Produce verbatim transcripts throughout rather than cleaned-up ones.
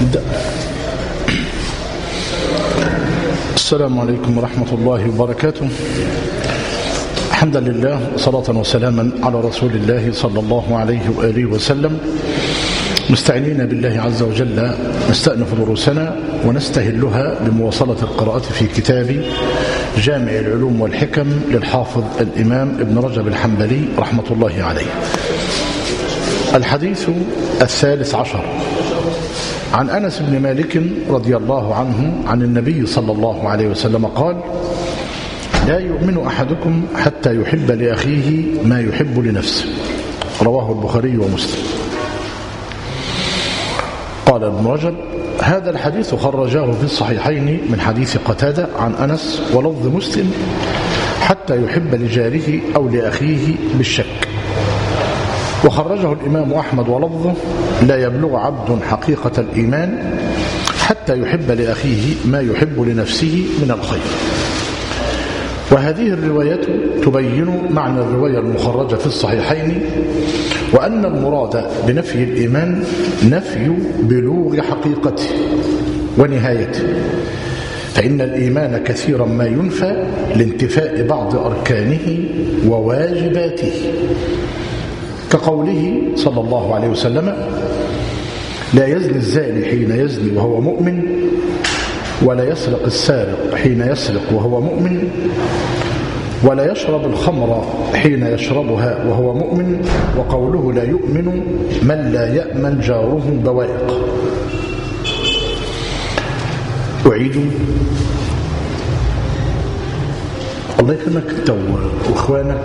نبدأ. السلام عليكم ورحمة الله وبركاته. الحمد لله صلاة وسلاما على رسول الله صلى الله عليه وآله وسلم، مستعينين بالله عز وجل نستأنف دروسنا ونستهلها بمواصلة القراءة في كتاب جامع العلوم والحكم للحافظ الإمام ابن رجب الحنبلي رحمة الله عليه. الحديث الثالث عشر عن أنس بن مالك رضي الله عنه عن النبي صلى الله عليه وسلم قال: لا يؤمن أحدكم حتى يحب لأخيه ما يحب لنفسه. رواه البخاري ومسلم. قال ابن رجب: هذا الحديث خرجاه في الصحيحين من حديث قتادة عن أنس ولفظ مسلم: حتى يحب لجاره أو لأخيه بالشك. وخرجه الإمام أحمد ولفظه: لا يبلغ عبد حقيقة الإيمان حتى يحب لأخيه ما يحب لنفسه من الخير. وهذه الرواية تبين معنى الرواية المخرجة في الصحيحين، وأن المراد بنفي الإيمان نفي بلوغ حقيقته ونهايته، فإن الإيمان كثيرا ما ينفى لانتفاء بعض أركانه وواجباته، كقوله صلى الله عليه وسلم: لا يزني الزاني حين يزني وهو مؤمن، ولا يسرق السارق حين يسرق وهو مؤمن، ولا يشرب الخمر حين يشربها وهو مؤمن، وقوله لا يؤمن من لا يأمن جاره بوائق. أعيد. الله يكرمك انت واخوانك،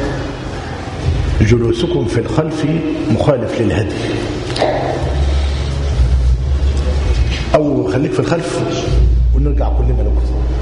جلوسكم في الخلف مخالف للهدي، أو خليك في الخلف ونرجع كلنا لكم.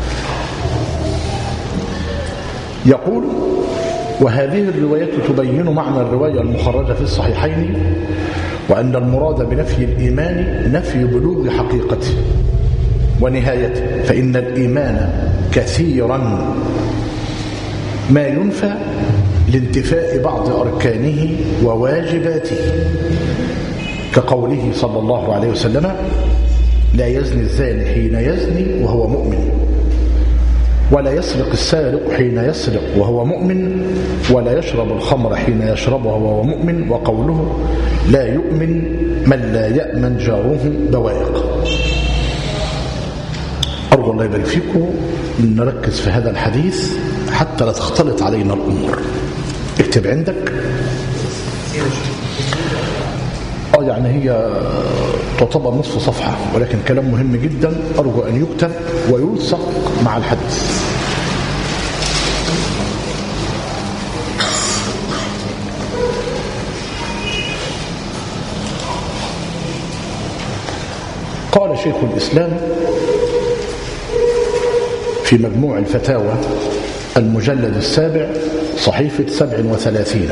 يقول: وهذه الرواية تبين معنى الرواية المخرجة في الصحيحين، وأن المراد بنفي الإيمان نفي بلوغ حقيقته ونهايته، فإن الإيمان كثيرا ما ينفى لانتفاء بعض أركانه وواجباته، كقوله صلى الله عليه وسلم: لا يزني الزاني حين يزني وهو مؤمن، ولا يسرق السارق حين يسرق وهو مؤمن، ولا يشرب الخمر حين يشربها وهو مؤمن، وقوله لا يؤمن من لا يأمن جاره بوائق. أرجو الله يبارك فيكم نركز في هذا الحديث حتى لا تختلط علينا الأمور. اكتب عندك. اه يعني هي تعتبر نصف صفحة، ولكن كلام مهم جدا أرجو أن يكتب ويلصق مع الحديث. قال شيخ الإسلام في مجموع الفتاوى المجلد السابع صحيفة سبع وثلاثين.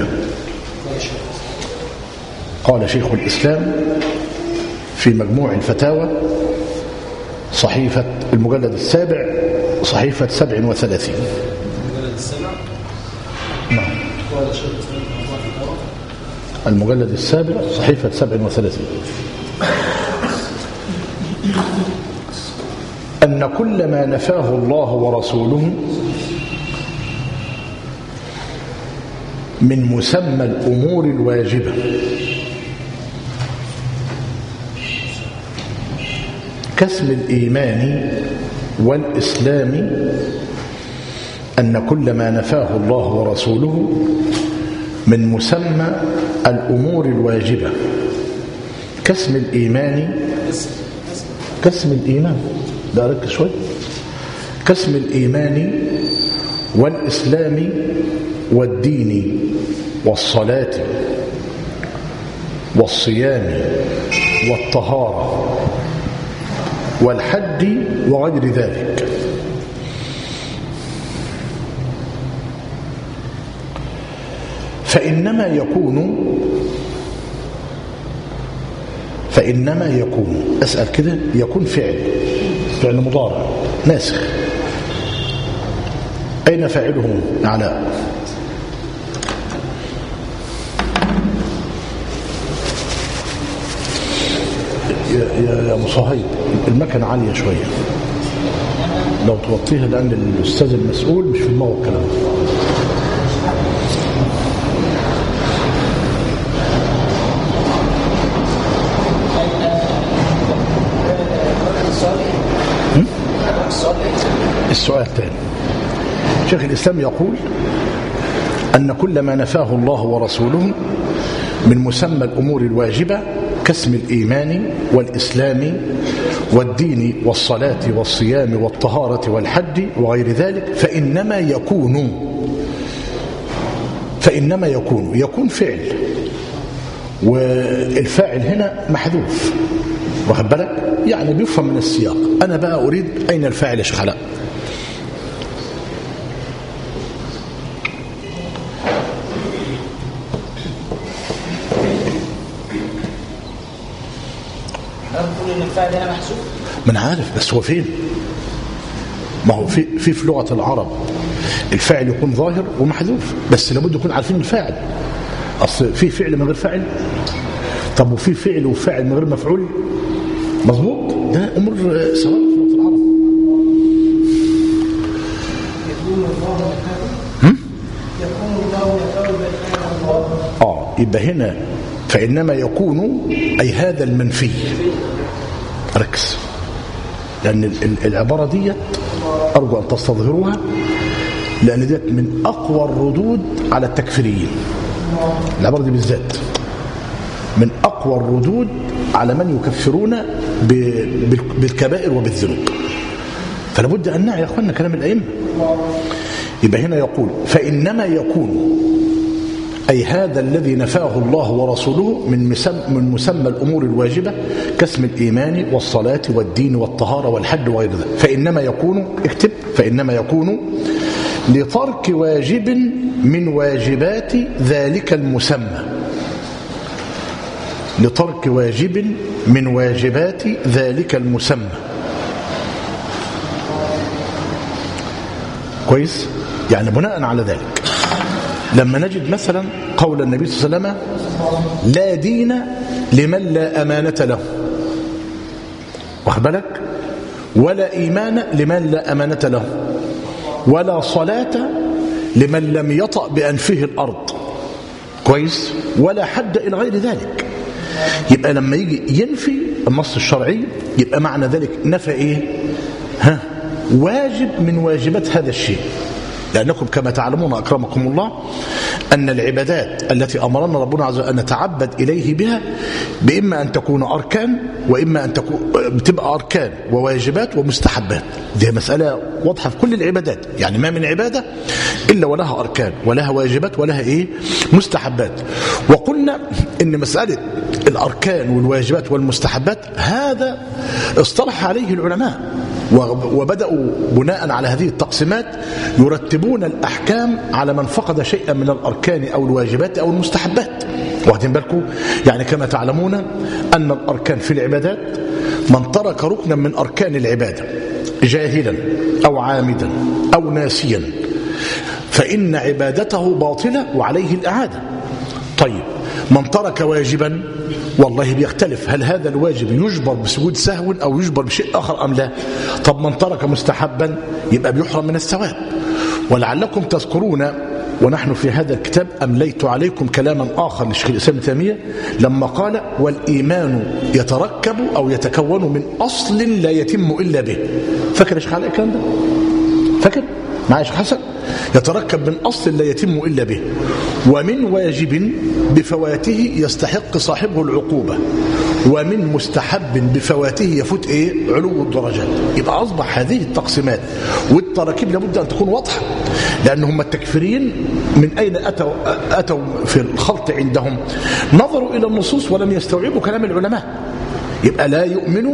قال شيخ الإسلام في مجموع الفتاوى صحيفة المجلد السابع صحيفة سبع وثلاثين. المجلد السابع؟ نعم. المجلد السابع صحيفة سبع وثلاثين. أن كل ما نفاه الله ورسوله من مسمى الأمور الواجبة كاسم الإيمان والإسلام، أن كل ما نفاه الله ورسوله من مسمى الأمور الواجبة كاسم الإيمان كاسم الإيمان ده ركز شوي كاسم الإيمان والإسلام والدين والصلاة والصيام والطهارة والحج وغير ذلك. فإنما يكون فإنما يكون أسأل كده يكون فعل فعل مضارع ناسخ. أين فاعله علاء؟ يا يا ابو صهيب المكنه عاليه شويه لو توطيها لان الاستاذ المسؤول مش في دماغه الكلام. السؤال الثاني شيخ الإسلام يقول أن كل ما نفاه الله ورسوله من مسمى الأمور الواجبة كاسم الإيمان والإسلام والدين والصلاة والصيام والطهارة والحج وغير ذلك فإنما يكون فإنما يكون يكون فعل والفاعل هنا محذوف واخد بالك يعني بيفهم من السياق. أنا بقى أريد أين الفاعل يا شيخ علاء؟ الفاعل هنا محذوف. من عارف بس هو فين؟ ما هو في في في لغة العرب الفاعل يكون ظاهر ومحذوف بس لابد يكون عارفين الفاعل. أصل في فعل من غير فاعل. طب وفي فعل وفاعل من غير مفعول مظبوط؟ ده أمور سواء في لغة العرب. يكون الله يكون الله يكون اه يبقى هنا فإنما يكون أي هذا المنفي. ركز لأن العبارة دي أرجو أن تستظهروها لأن دي من أقوى الردود على التكفيريين. العبارة دي بالذات من أقوى الردود على من يكفرون بالكبائر وبالذنوب. فلابد أن نعي يا أخوانا كلام الأئمة. يبقى هنا يقول فإنما يكون أي هذا الذي نفاه الله ورسوله من مسمى, من مسمى الأمور الواجبة كاسم الإيمان والصلاة والدين والطهارة والحج وغير ذلك فإنما يكون اكتب فإنما يكون لترك واجب من واجبات ذلك المسمى لترك واجب من واجبات ذلك المسمى. كويس؟ يعني بناء على ذلك لما نجد مثلا قول النبي صلى الله عليه وسلم لا دين لمن لا أمانة له واخد بالك ولا إيمان لمن لا أمانة له ولا صلاة لمن لم يطأ بأنفه الأرض كويس ولا حد إلى غير ذلك. يبقى لما يجي ينفي النص الشرعي يبقى معنى ذلك نفى إيه ها واجب من واجبات هذا الشيء. لأنكم كما تعلمون أكرمكم الله أن العبادات التي أمرنا ربنا عز وجل أن نتعبد إليه بها بإما أن تكون أركان وإما أن تكون بتبقى أركان وواجبات ومستحبات. دي مسألة واضحة في كل العبادات يعني ما من عبادة إلا ولها أركان ولها واجبات ولها إيه مستحبات. وقلنا إن مسألة الأركان والواجبات والمستحبات هذا اصطلح عليه العلماء وبدأوا بناء على هذه التقسيمات يرتبون الأحكام على من فقد شيئا من الأركان أو الواجبات أو المستحبات. واخدين بالكم يعني كما تعلمون أن الأركان في العبادات من ترك ركنا من أركان العبادة جاهلا أو عامدا أو ناسيا فإن عبادته باطلة وعليه الإعادة. طيب من ترك واجبا والله بيختلف هل هذا الواجب يجبر بسجود سهو أو يجبر بشيء آخر أم لا. طب من ترك مستحبا يبقى بيحرم من الثواب. ولعلكم تذكرون ونحن في هذا الكتاب أمليت عليكم كلاما آخر للشيخ الإسلام ابن تيمية لما قال والإيمان يتركب أو يتكون من أصل لا يتم إلا به. فاكر يا شيخ على الكلام ده؟ فاكر معايا شيخ حسن؟ يتركب من أصل لا يتم إلا به ومن واجب بفواته يستحق صاحبه العقوبة ومن مستحب بفواته يفوت إيه علو الدرجات. يبقى أصبح هذه التقسيمات والتراكيب لابد أن تكون واضحة لأن هم التكفيريين من أين أتوا, أتوا في الخلط عندهم نظروا إلى النصوص ولم يستوعبوا كلام العلماء. يبقى لا يؤمنوا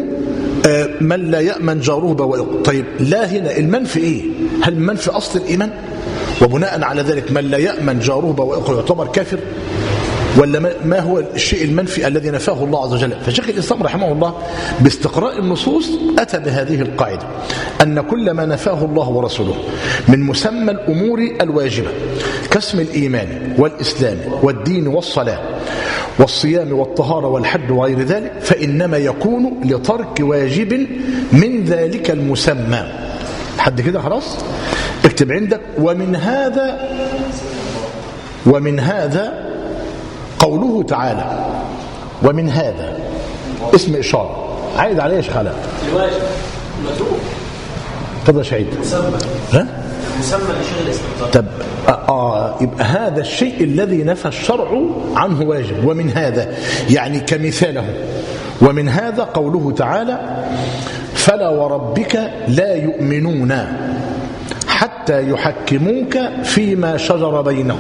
من لا يأمن جاره بوائقه. طيب لا هنا المنفي إيه هل المنفي أصل الإيمان وبناء على ذلك من لا يأمن جاره بوائقه يعتبر كافر ولا ما هو الشيء المنفي الذي نفاه الله عز وجل. فشيخ الإسلام رحمه الله باستقراء النصوص أتى بهذه القاعدة أن كل ما نفاه الله ورسوله من مسمى الأمور الواجبة كاسم الإيمان والإسلام والدين والصلاة والصيام والطهارة والحج وغير ذلك فإنما يكون لترك واجب من ذلك المسمى. حد كده خلاص اكتب عندك. ومن هذا ومن هذا قوله تعالى، ومن هذا اسم إشارة عايد عليه شخالات الواجب المتروك. طب يا شهيد ها مسمى لشيء الاستنباط. طب آه يبقى هذا الشيء الذي نفى الشرع عنه واجب. ومن هذا يعني كمثاله. ومن هذا قوله تعالى فلا وربك لا يؤمنون حتى يحكموك فيما شجر بينهم.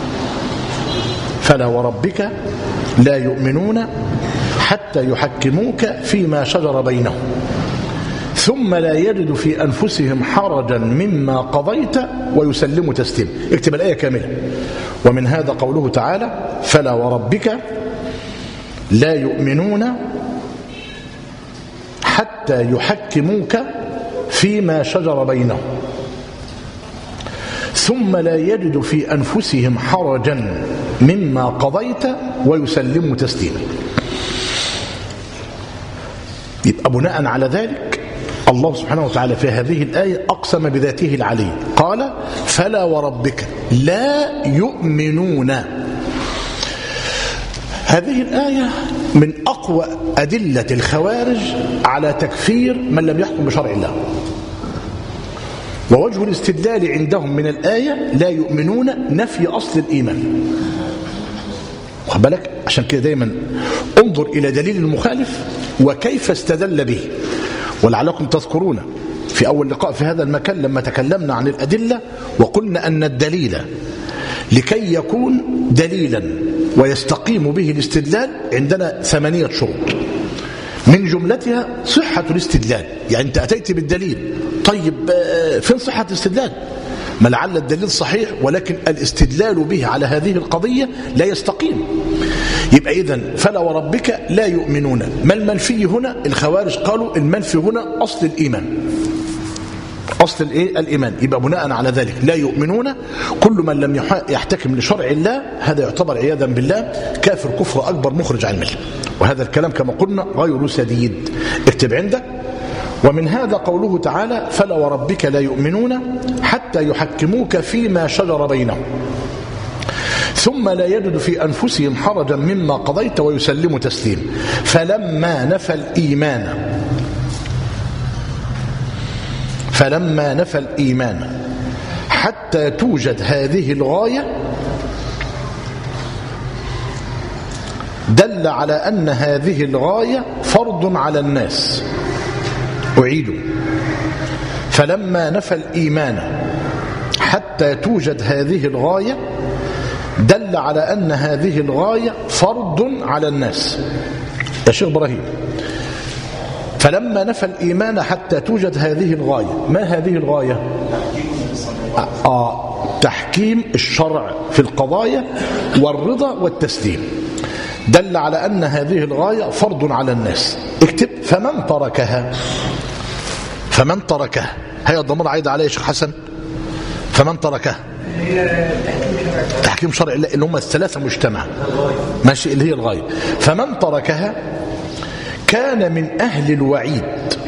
فلا وربك لا يؤمنون حتى يحكموك فيما شجر بينهم ثم لا يجد في أنفسهم حرجا مما قضيت ويسلموا تسليما. اكتب الآية كاملة. ومن هذا قوله تعالى فلا وربك لا يؤمنون حتى يحكموك فيما شجر بينهم ثم لا يجد في أنفسهم حرجا مما قضيت ويسلموا تسليما. يبقى بناء على ذلك الله سبحانه وتعالى في هذه الآية أقسم بذاته العلي قال فلا وربك لا يؤمنون. هذه الآية من أقوى أدلة الخوارج على تكفير من لم يحكم بشرع الله. ووجه الاستدلال عندهم من الآية لا يؤمنون نفي أصل الإيمان. واخد بالك؟ عشان كده دايما انظر إلى دليل المخالف وكيف استدل به. ولعلكم تذكرون في أول لقاء في هذا المكان لما تكلمنا عن الأدلة وقلنا أن الدليل لكي يكون دليلا ويستقيم به الاستدلال عندنا ثمانية شروط من جملتها صحة الاستدلال. يعني أنت أتيت بالدليل، طيب فين صحة الاستدلال؟ ما لعل الدليل صحيح ولكن الاستدلال به على هذه القضية لا يستقيم. يبقى إذن فلا وربك لا يؤمنون. ما المنفي هنا؟ الخوارج قالوا المنفي هنا أصل الإيمان، أصل الإيه؟ الإيمان. يبقى بناء على ذلك لا يؤمنون كل من لم يحتكم لشرع الله هذا يعتبر عياذا بالله كافر كفر أكبر مخرج عن الملة. وهذا الكلام كما قلنا غير سديد. اكتب عندك. ومن هذا قوله تعالى فلا وربك لا يؤمنون حتى يحكموك فيما شجر بينهم ثم لا يجد في أنفسهم حرجا مما قضيت ويسلموا تسليما. فلما نفى الإيمان فلما نفى الإيمان حتى توجد هذه الغاية دل على أن هذه الغاية فرض على الناس. أعيد. فلما نفى الإيمان حتى توجد هذه الغاية دل على أن هذه الغاية فرض على الناس. يا شيخ إبراهيم فلما نفى الإيمان حتى توجد هذه الغاية، ما هذه الغاية؟ آه تحكيم الشرع في القضايا والرضا والتسليم. دل على أن هذه الغاية فرض على الناس. اكتب فمن تركها فمن تركها هي الضمير عايد عليه يا شيخ حسن. فمن تركها تحكيم شرع الله اللي هم الثلاثة مجتمع ماشي اللي هي الغاية. فمن تركها كان من أهل الوعيد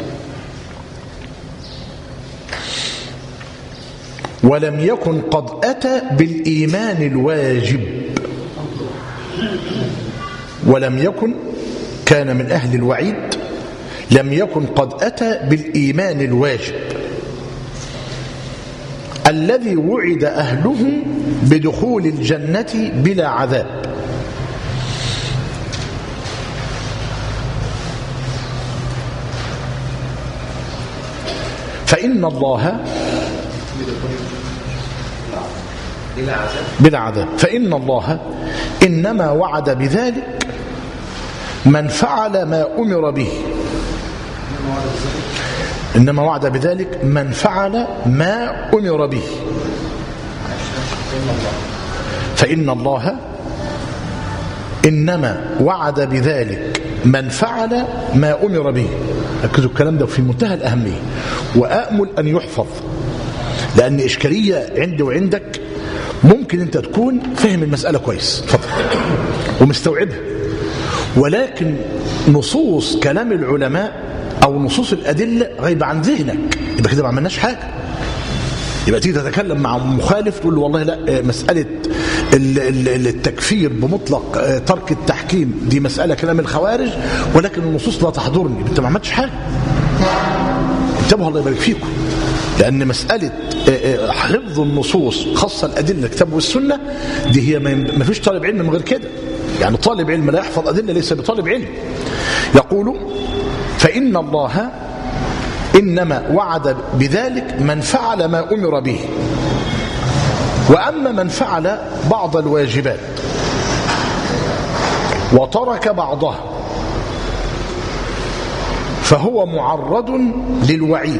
ولم يكن قد أتى بالإيمان الواجب. ولم يكن كان من أهل الوعيد لم يكن قد أتى بالإيمان الواجب الذي وعد أهله بدخول الجنة بلا عذاب. فإن الله بلا عذاب فإن الله إنما وعد بذلك من فعل ما أمر به. إنما وعد بذلك من فعل ما أمر به. فإن الله إنما وعد بذلك من فعل ما أمر به. ركزوا الكلام ده في منتهى الأهمية وأأمل أن يحفظ لأن إشكالية عندي وعندك ممكن أنت تكون فهم المسألة كويس فضل ومستوعبها ولكن نصوص كلام العلماء أو نصوص الأدلة غايبة عن ذهنك، يبقى كده ما عملناش حاجة. يبقى تيجي تتكلم مع مخالف تقول له والله لا، مسألة التكفير بمطلق ترك التحكيم دي مسألة كلام الخوارج، ولكن النصوص لا تحضرني. انت ما عملتش حاجة. انتبهوا الله يبارك فيكم، لأن مسألة حفظ النصوص خاصة الأدلة الكتاب والسنة دي هي ما فيش طالب علم من غير كده. يعني طالب علم لا يحفظ أدلة ليس بطالب علم. يقول فإن الله إنما وعد بذلك من فعل ما أمر به، وأما من فعل بعض الواجبات وترك بعضها فهو معرض للوعيد.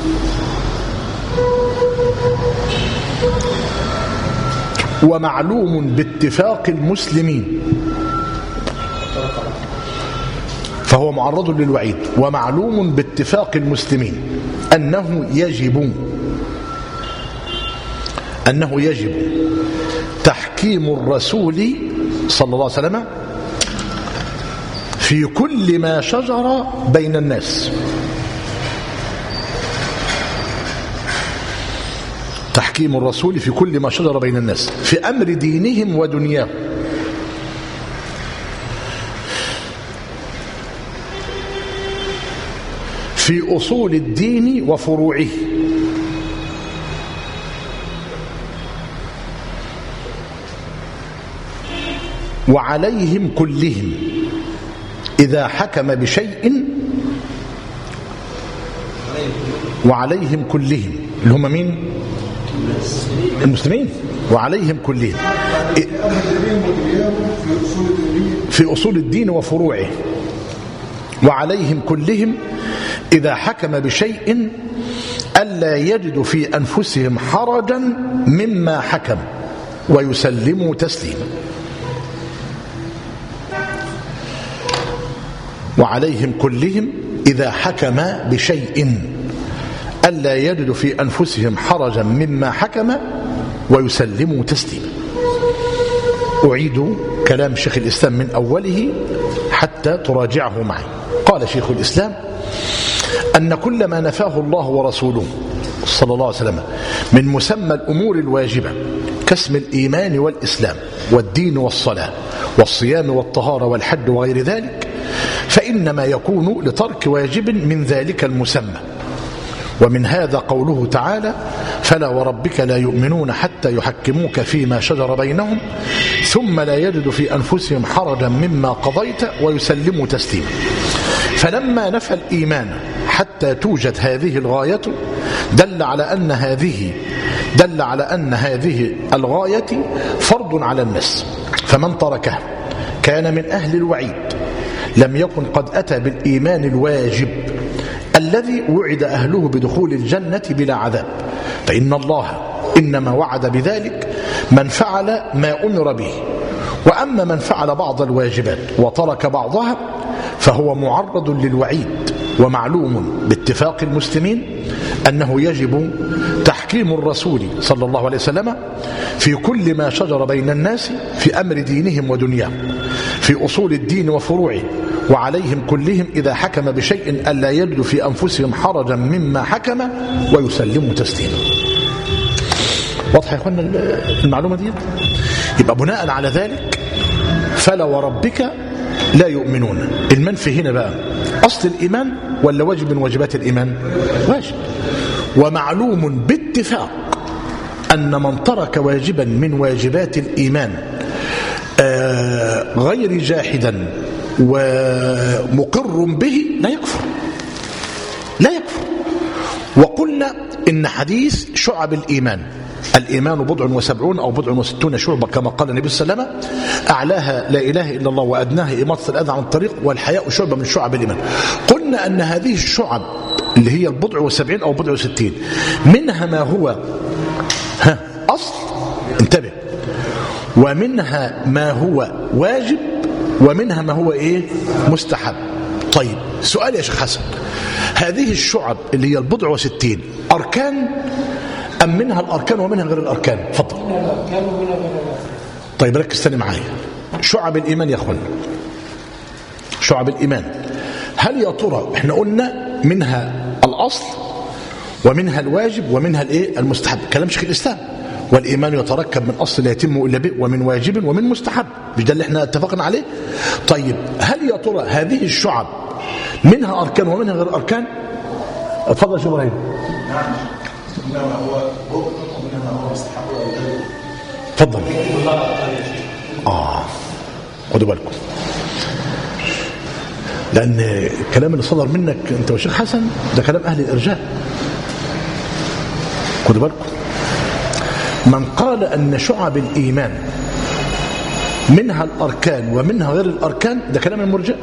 ومعلوم باتفاق المسلمين فهو معرض للوعيد ومعلوم باتفاق المسلمين أنه يجب أنه يجب تحكيم الرسول صلى الله عليه وسلم في كل ما شجر بين الناس. تحكيم الرسول في كل ما شجر بين الناس في أمر دينهم ودنياهم، في أصول الدين وفروعه، وعليهم كلهم إذا حكم بشيء وعليهم كلهم اللي هم مين؟ المسلمين. وعليهم كلهم في أصول الدين وفروعه، وعليهم كلهم إذا حكم بشيء ألا يجدوا في أنفسهم حرجا مما حكم ويسلموا تسليما. وعليهم كلهم إذا حكم بشيء ألا يجدوا في أنفسهم حرجا مما حكم ويسلموا تسليما. أعيد كلام شيخ الإسلام من أوله حتى تراجعه معي. قال شيخ الإسلام أن كل ما نفاه الله ورسوله صلى الله عليه وسلم من مسمى الأمور الواجبة كاسم الإيمان والإسلام والدين والصلاة والصيام والطهارة والحج وغير ذلك، فإنما يكون لترك واجب من ذلك المسمى. ومن هذا قوله تعالى فلا وربك لا يؤمنون حتى يحكموك فيما شجر بينهم ثم لا يجد في أنفسهم حرجا مما قضيت ويسلموا تسليما. فلما نفى الإيمان حتى توجد هذه الغاية دل على أن هذه دل على أن هذه الغاية فرض على الناس، فمن تركها كان من أهل الوعيد لم يكن قد أتى بالإيمان الواجب الذي وعد أهله بدخول الجنة بلا عذاب. فإن الله إنما وعد بذلك من فعل ما أمر به، وأما من فعل بعض الواجبات وترك بعضها فهو معرض للوعيد. ومعلوم باتفاق المسلمين أنه يجب تحكيم الرسول صلى الله عليه وسلم في كل ما شجر بين الناس في أمر دينهم ودنياهم في أصول الدين وفروعه، وعليهم كلهم إذا حكم بشيء ألا يجد في أنفسهم حرجا مما حكم ويسلموا تسليما. واضح يا أخوانا المعلومة دي؟ يبقى بناء على ذلك فلا وربك لا يؤمنون. المنفي هنا بقى أصل الإيمان ولا واجب من واجبات الإيمان؟ واجب. ومعلوم باتفاق أن من ترك واجبا من واجبات الإيمان آه غير جاحدا ومقر به لا يكفر لا يكفر. وقلنا إن حديث شعب الإيمان، الإيمان بضع وسبعون أو بضع وستون شعبة كما قال النبي صلى الله عليه وسلم، أعلاها لا إله إلا الله وأدناها إماطة الأذى عن الطريق والحياء شعبة من شعب الإيمان. قلنا أن هذه الشعب اللي هي البضع وسبعين أو بضع وستين منها ما هو ها أصل، انتبه، ومنها ما هو واجب، ومنها ما هو إيه مستحب. طيب سؤال يا شيخ حسن، هذه الشعب اللي هي البضع وستين أركان أم منها الأركان ومنها غير الأركان؟ فضل. طيب ركز تاني معايا. شعب الإيمان يا أخوانا شعب الإيمان. هل يا ترى احنا قلنا منها الأصل ومنها الواجب ومنها الايه المستحب، كلام شيخ الإسلام، والإيمان يتركب من أصل لا يتم إلا به ومن واجب ومن مستحب، مش ده اللي احنا اتفقنا عليه؟ طيب هل يا ترى هذه الشعب منها أركان ومنها غير أركان؟ اتفضل شيخ إبراهيم. نعم، إنما هو ركن ومنما هو مستحب. اتفضل. آه خدوا بالكم، لأن الكلام اللي صدر منك أنت وشيخ حسن ده كلام أهل الإرجاء. خدوا بالكم، من قال أن شعب الإيمان منها الأركان ومنها غير الأركان ده كلام المرجئة.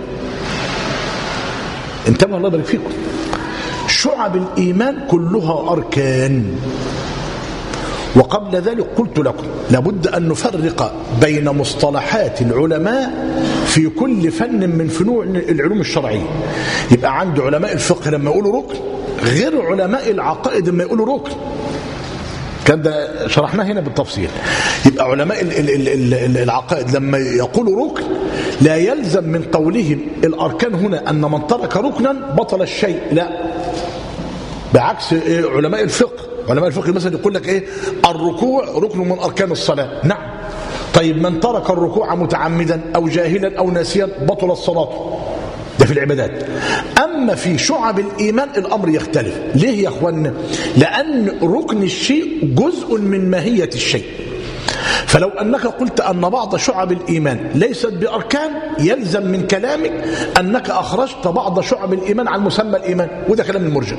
انتبهوا الله يبارك فيكم، شعب الإيمان كلها أركان. وقبل ذلك قلت لكم لابد أن نفرق بين مصطلحات العلماء في كل فن من فنون العلوم الشرعية. يبقى عند علماء الفقه لما يقولوا ركن غير علماء العقائد لما يقولوا ركن، كان ده شرحناه هنا بالتفصيل. يبقى علماء العقائد لما يقولوا ركن لا يلزم من قولهم الأركان هنا أن من ترك ركنا بطل الشيء، لا، بعكس علماء الفقه. علماء الفقه مثلا يقول لك ايه الركوع ركن من أركان الصلاة، نعم. طيب من ترك الركوع متعمدا أو جاهلا أو ناسيا بطل الصلاة، ده في العبادات. أما في شعب الإيمان الأمر يختلف. ليه يا أخوانا؟ لأن ركن الشيء جزء من ماهية الشيء. فلو أنك قلت أن بعض شعب الإيمان ليست بأركان يلزم من كلامك أنك أخرجت بعض شعب الإيمان عن مسمى الإيمان، وده كلام المرجئة.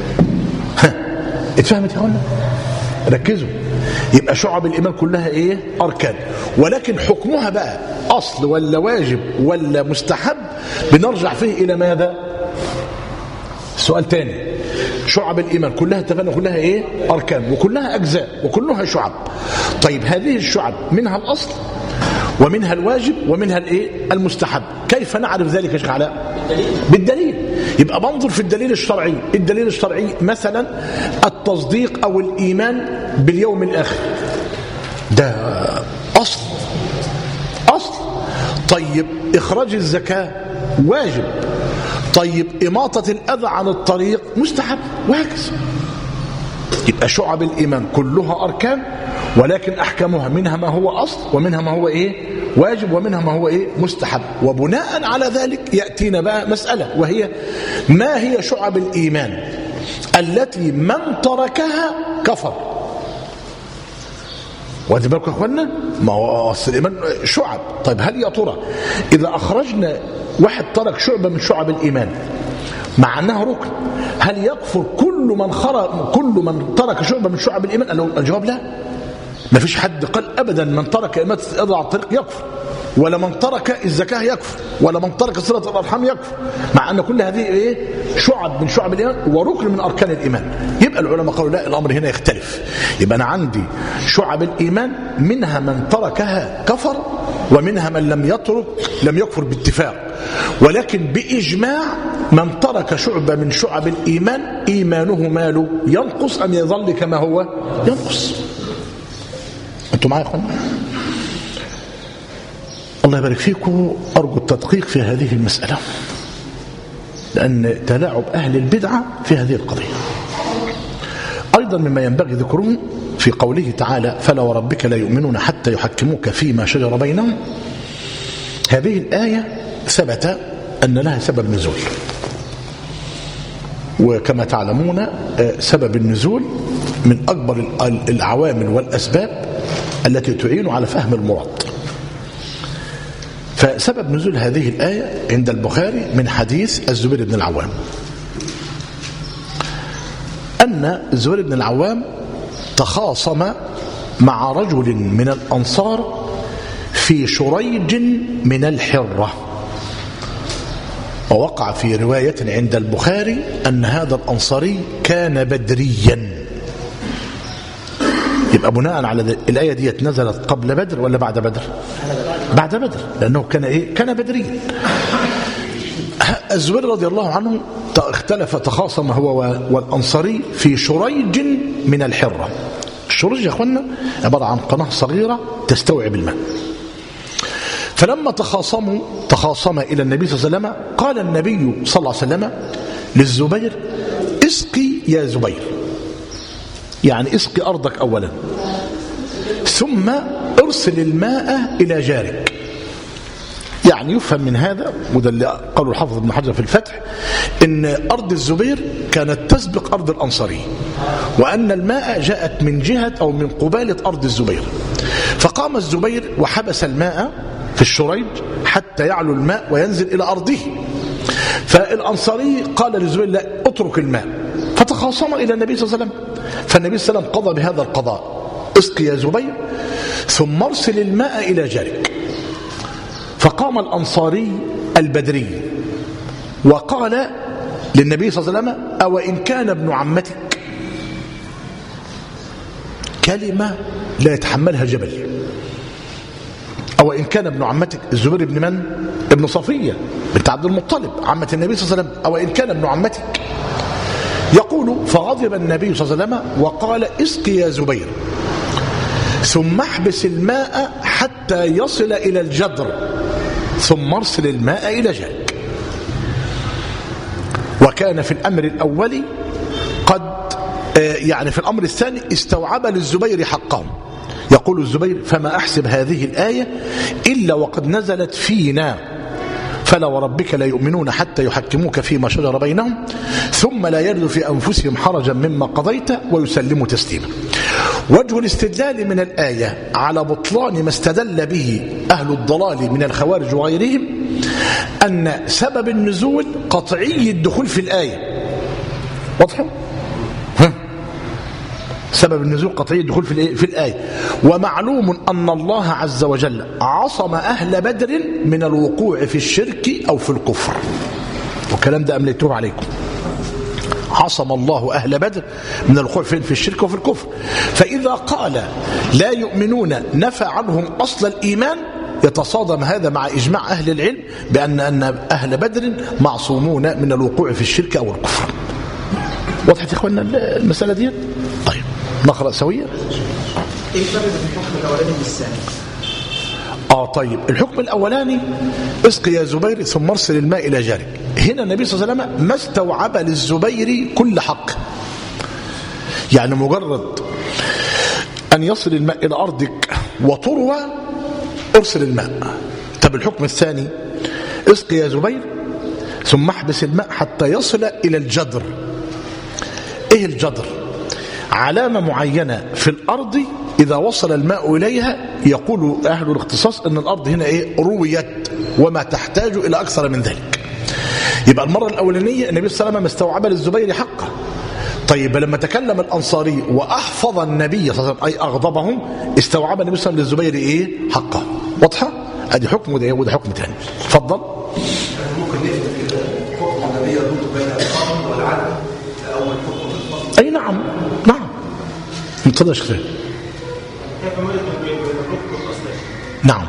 اتفهمت يا أخوانا؟ ركزوا. يبقى شعب الإيمان كلها إيه؟ أركان، ولكن حكمها بقى أصل ولا واجب ولا مستحب بنرجع فيه إلى ماذا؟ سؤال تاني. شعب الإيمان كلها اتفقنا كلها إيه؟ أركان، وكلها أجزاء، وكلها شعب. طيب هذه الشعب منها الأصل ومنها الواجب ومنها الإيه؟ المستحب. كيف نعرف ذلك يا شيخ علاء؟ بالدليل. يبقى بنظر في الدليل الشرعي. الدليل الشرعي مثلا التصديق أو الإيمان باليوم الآخر، ده أصل أصل. طيب إخراج الزكاة واجب. طيب إماطة الأذى عن الطريق مستحب، وهكذا. يبقى شعب الإيمان كلها أركان، ولكن أحكامها منها ما هو أصل ومنها ما هو إيه؟ واجب، ومنها ما هو إيه؟ مستحب. وبناء على ذلك يأتينا بقى مسألة، وهي ما هي شعب الإيمان التي من تركها كفر؟ واخدين بالكم يا اخوانا؟ ما هو اصل الايمان شعب. طيب هل يا ترى اذا اخرجنا واحد ترك شعبه من شعب الايمان مع انها ركن، هل يكفر كل من خرج كل من ترك شعبه من شعب الايمان؟ الجواب لا. ما فيش حد قال ابدا من ترك اماته الاذى على الطريق يكفر، ولا من ترك الزكاه يكفر، ولا من ترك صله الارحام يكفر، مع ان كل هذه ايه؟ شعب من شعب الايمان وركن من اركان الايمان. يبقى العلماء قالوا لا، الامر هنا يختلف. يبقى انا عندي شعب الايمان منها من تركها كفر، ومنها من لم يترك لم يكفر باتفاق. ولكن باجماع من ترك شعبه من شعب الايمان ايمانه ماله ينقص ام يظل كما هو ينقص. انتوا معايا يا اخوانا؟ الله يبارك فيكم. أرجو التدقيق في هذه المسألة، لأن تلاعب أهل البدعة في هذه القضية. أيضا مما ينبغي ذكره في قوله تعالى فلا وربك لا يؤمنون حتى يحكموك فيما شجر بينهم. هذه الآية ثبت أن لها سبب نزول، وكما تعلمون سبب النزول من أكبر العوامل والأسباب التي تعين على فهم المراد. فسبب نزول هذه الآية عند البخاري من حديث الزبير بن العوام، أن الزبير بن العوام تخاصم مع رجل من الأنصار في شريج من الحرة. ووقع في رواية عند البخاري أن هذا الأنصاري كان بدريا. يبقى بناء على الآية دي نزلت قبل بدر ولا بعد بدر؟ بعد بدر، لأنه كان إيه؟ كان بدريا. الزبير رضي الله عنه اختلف تخاصم هو والأنصاري في شريج من الحرة. الشريج يا أخوانا عبارة عن قناة صغيرة تستوعب الماء. فلما تخاصموا تخاصم إلى النبي صلى الله عليه وسلم قال النبي صلى الله عليه وسلم للزبير اسقي يا زبير، يعني اسقي أرضك أولا ثم ارسل الماء إلى جارك. يعني يفهم من هذا، وده اللي قاله الحافظ ابن حجر في الفتح، ان أرض الزبير كانت تسبق أرض الأنصاري، وأن الماء جاءت من جهة أو من قبالة أرض الزبير. فقام الزبير وحبس الماء في الشريج حتى يعلو الماء وينزل إلى أرضه. فالأنصاري قال للزبير لا اترك الماء، فتخاصم إلى النبي صلى الله عليه وسلم. فالنبي صلى الله عليه وسلم قضى بهذا القضاء، اسقي يا زبير ثم ارسل الماء إلى جارك. فقام الأنصاري البدري وقال للنبي صلى الله عليه وسلم أو إن كان ابن عمتك، كلمة لا يتحملها جبل. أو إن كان ابن عمتك، الزبير ابن من؟ ابن صفية بنت عبد المطلب عمة النبي صلى الله عليه وسلم. أو إن كان ابن عمتك، يقول فغضب النبي صلى الله عليه وسلم وقال اسقي يا زبير ثم احبس الماء حتى يصل إلى الجدر ثم ارسل الماء إلى جارك. وكان في الأمر الأول قد يعني في الأمر الثاني استوعب للزبير حقهم. يقول الزبير فما أحسب هذه الآية إلا وقد نزلت فينا فلا وربك لا يؤمنون حتى يحكموك فيما شجر بينهم ثم لا يجدوا في أنفسهم حرجا مما قضيت ويسلموا تسليما. وجه الاستدلال من الآية على بطلان ما استدل به أهل الضلال من الخوارج وغيرهم أن سبب النزول قطعي الدخول في الآية. واضح؟ سبب النزول قطعي الدخول في في الآية. ومعلوم أن الله عز وجل عصم أهل بدر من الوقوع في الشرك أو في الكفر، والكلام ده أمليته عليكم. عصم الله أهل بدر من الوقوع في الشرك وفي الكفر. فإذا قال لا يؤمنون نفى عنهم أصل الإيمان، يتصادم هذا مع إجماع أهل العلم بأن أن أهل بدر معصومون من الوقوع في الشرك أو الكفر. وضحت يا إخواننا المسألة دي؟ طيب نقرأ سويا. ايه الفرق بين الحكم الاولاني والثاني؟ اه طيب الحكم الاولاني اسقي يا زبير ثم ارسل الماء الى جارك. هنا النبي صلى الله عليه وسلم ما استوعب للزبير كل حق، يعني مجرد ان يصل الماء الى ارضك وتروى ارسل الماء. طب الحكم الثاني اسقي يا زبير ثم احبس الماء حتى يصل الى الجدر. ايه الجدر؟ علامة معينة في الأرض إذا وصل الماء إليها يقول أهل الاختصاص أن الأرض هنا إيه رويت وما تحتاج إلى أكثر من ذلك. يبقى المرة الأولانية النبي صلى الله عليه وسلم استوعب للزبير حقه. طيب لما تكلم الأنصاري وأحفظ النبي صلى الله عليه وسلم أي أغضبهم، استوعب النبي صلى الله عليه وسلم للزبير إيه حقه. واضحة؟ أدي حكم وده وده حكم ثاني. اتفضل. ممكن نفهم كده حكم النبي يدل بين القانون والعدل أول حكم في الفصل. أي نعم نعم. اتفضل يا شيخ. كيف نميز بين الركن والاصل؟ نعم.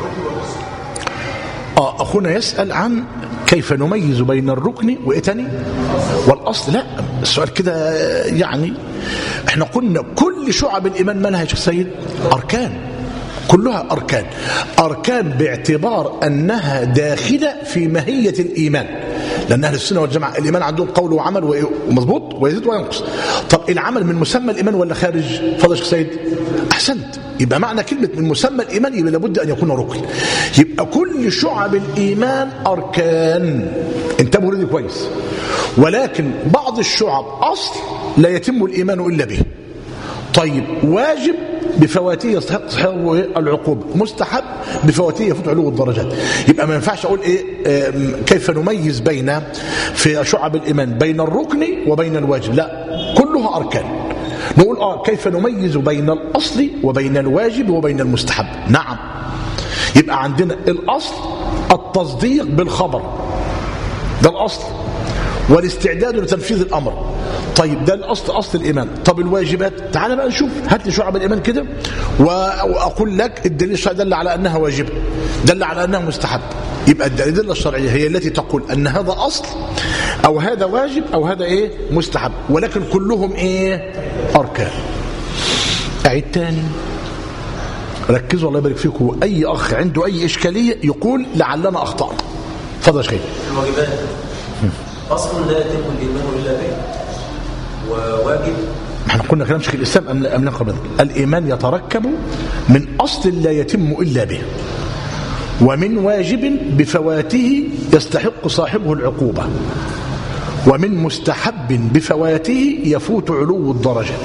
اه اخونا يسأل عن كيف نميز بين الركن وايه تاني والاصل. لا السؤال كده يعني احنا قلنا كل شعب الايمان مالها يا شيخ سيد؟ اركان، كلها اركان. اركان باعتبار انها داخله في ماهيه الايمان، لأن أهل السنة والجماعة الإيمان عندهم قول وعمل ومضبوط ويزيد وينقص. طب العمل من مسمى الإيمان ولا خارج؟ فضل يا شيخ سيد. أحسنت. يبقى معنى كلمة من مسمى الإيمان يبقى لابد أن يكون ركن. يبقى كل شعب الإيمان أركان، انتبهوا لدي كويس. ولكن بعض الشعب أصل لا يتم الإيمان إلا به. طيب واجب بفواتيه يستحق العقوبة، مستحب بفواتيه يفوت علو الدرجات. يبقى ما ينفعش اقول ايه كيف نميز بين في شعب الايمان بين الركن وبين الواجب، لا كلها اركان. نقول اه كيف نميز بين الاصل وبين الواجب وبين المستحب. نعم يبقى عندنا الاصل التصديق بالخبر، ده الاصل، والاستعداد لتنفيذ الامر. طيب ده الاصل اصل الايمان. طب الواجبات تعال بقى نشوف، هات لي شعب الايمان كده واقول لك الدليل الشرعي دل على انها واجبه، دل على انها مستحب. يبقى الادله الشرعيه هي التي تقول ان هذا اصل او هذا واجب او هذا ايه مستحب، ولكن كلهم ايه اركان. اعيد تاني. ركزوا الله يبارك فيكم، أي أخ عنده أي إشكالية يقول لعلنا أخطأنا. اتفضل يا شيخ. الواجبات أصل لا يتم الإيمان إلا به، وواجب احنا قلنا كلام شيخ الإسلام أم قبل ذلك، الإيمان يتركب من أصل لا يتم إلا به، ومن واجب بفواته يستحق صاحبه العقوبة، ومن مستحب بفواته يفوت علو الدرجة.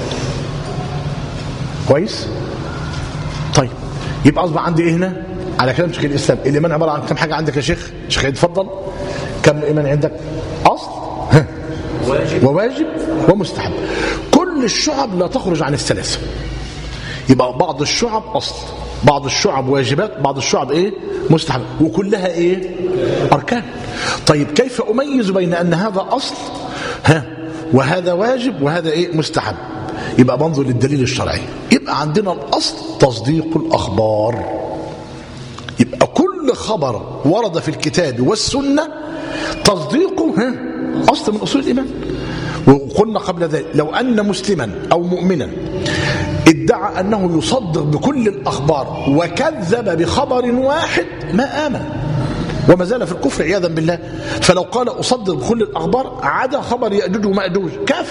كويس؟ طيب يبقى أصبح عندي إيه هنا على كلام شيخ الإسلام؟ الإيمان عبارة عن كم حاجة عندك يا شيخ؟ شيخ اتفضل. كم الإيمان عندك؟ أصل واجب وواجب ومستحب. كل الشعب لا تخرج عن الثلاثة. يبقى بعض الشعب أصل، بعض الشعب واجبات، بعض الشعب إيه؟ مستحب، وكلها إيه؟ أركان. طيب كيف أميز بين أن هذا أصل ها وهذا واجب وهذا إيه؟ مستحب؟ يبقى بنظر للدليل الشرعي. يبقى عندنا الأصل تصديق الأخبار. يبقى كل خبر ورد في الكتاب والسنة تصديقه ها أصل من أصول الإيمان. وقلنا قبل ذلك لو أن مسلما أو مؤمنا ادعى أنه يصدق بكل الأخبار وكذب بخبر واحد ما آمن وما زال في الكفر عياذا بالله. فلو قال أصدق بكل الأخبار عدا خبر يأجوج ومأجوج كافر،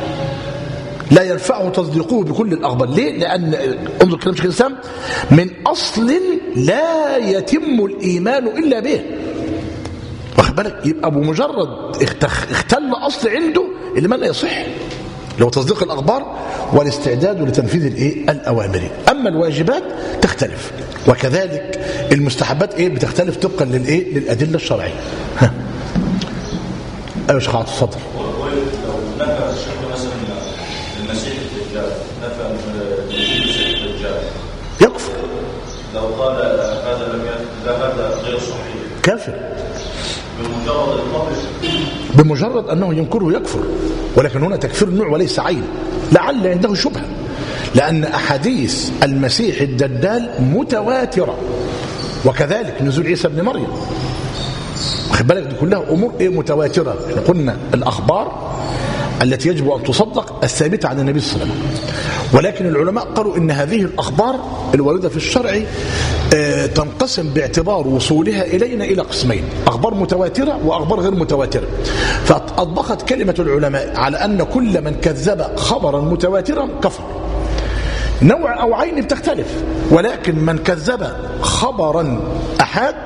لا ينفعه تصديقه بكل الأخبار. ليه؟ لأن انظر كلام شيخ الإسلام، من أصل لا يتم الإيمان إلا به. واخد بالك؟ يبقى بمجرد اختل أصل عنده الإيمان لا يصح، لو تصديق الأخبار والاستعداد لتنفيذ الايه الأوامر. أما الواجبات تختلف، وكذلك المستحبات ايه بتختلف طبقا للايه للأدلة الشرعية. ها ايوه شيخ عاطف اتفضل. لو نفى الشيخ مثلا المسيح الدجال، نفى المسيح الدجال يكفر. لو قال هذا لم يكن هذا غير صحيح كافر بمجرد القول، بمجرد أنه ينكره يكفر. ولكن هنا تكفير النوع وليس عين، لعل عنده شبهة، لأن أحاديث المسيح الدجال متواترة، وكذلك نزول عيسى بن مريم. واخد بالك؟ دي كلها أمور إيه متواترة. احنا قلنا الأخبار التي يجب أن تصدق الثابتة عن النبي صلى الله عليه وسلم، ولكن العلماء قالوا إن هذه الأخبار الواردة في الشرع آه تنقسم باعتبار وصولها إلينا إلى قسمين: أخبار متواترة وأخبار غير متواترة. فأطبقت كلمة العلماء على أن كل من كذب خبرا متواترا كفر. نوع أو عين بتختلف، ولكن من كذب خبرا أحاد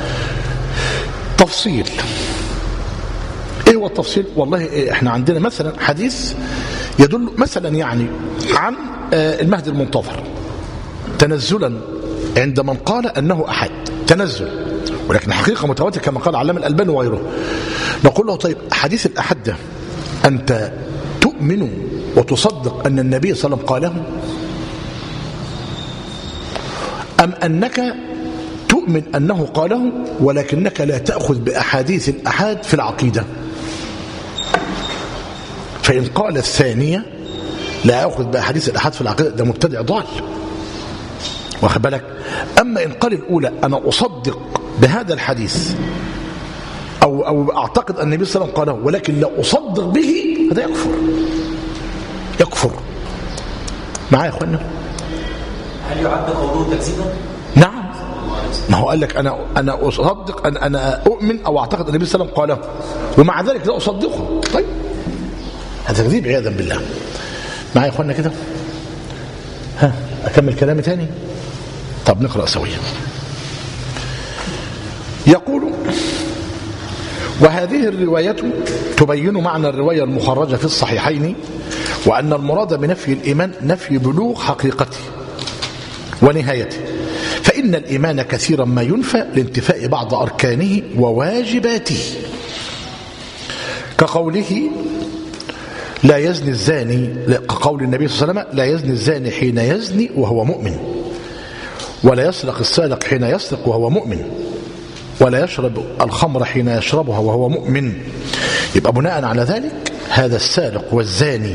تفصيل. ايه هو التفصيل؟ والله احنا عندنا مثلا حديث يدل مثلا يعني عن المهدي المنتظر تنزلا عند من قال انه احد تنزل، ولكن حقيقه متواتر كما قال علامه الألباني وغيره. نقول له طيب حديث الاحد ده انت تؤمن وتصدق ان النبي صلى الله عليه وسلم قاله، ام انك تؤمن انه قاله ولكنك لا تاخذ باحاديث الاحاد في العقيده؟ فإن قال الثانية لا أخذ بأحاديث الأحاد في العقيدة، ده مبتدع ضال. واخد بالك؟ أما إن قال الأولى أنا أصدق بهذا الحديث أو أو أعتقد أن النبي صلى الله عليه وسلم قاله ولكن لا أصدق به، هذا يكفر. يكفر. معايا يا أخوانا؟ هل يعد قوله تكذيبا؟ نعم. ما هو قال لك أنا أنا أصدق أن أنا أؤمن أو أعتقد أن النبي صلى الله عليه وسلم قاله ومع ذلك لا أصدقه. طيب هذا تكذيب عياذا بالله. معايا يا اخوانا كده؟ ها اكمل كلامي تاني؟ طب نقرا سويا. يقول: وهذه الروايه تبين معنى الروايه المخرجه في الصحيحين، وان المراد بنفي الايمان نفي بلوغ حقيقته ونهايته، فان الايمان كثيرا ما ينفى لانتفاء بعض اركانه وواجباته، كقوله لا يزني الزاني، قول النبي صلى الله عليه وسلم لا يزني الزاني حين يزني وهو مؤمن، ولا يسرق السارق حين يسرق وهو مؤمن، ولا يشرب الخمر حين يشربها وهو مؤمن. يبقى بناء على ذلك هذا السارق والزاني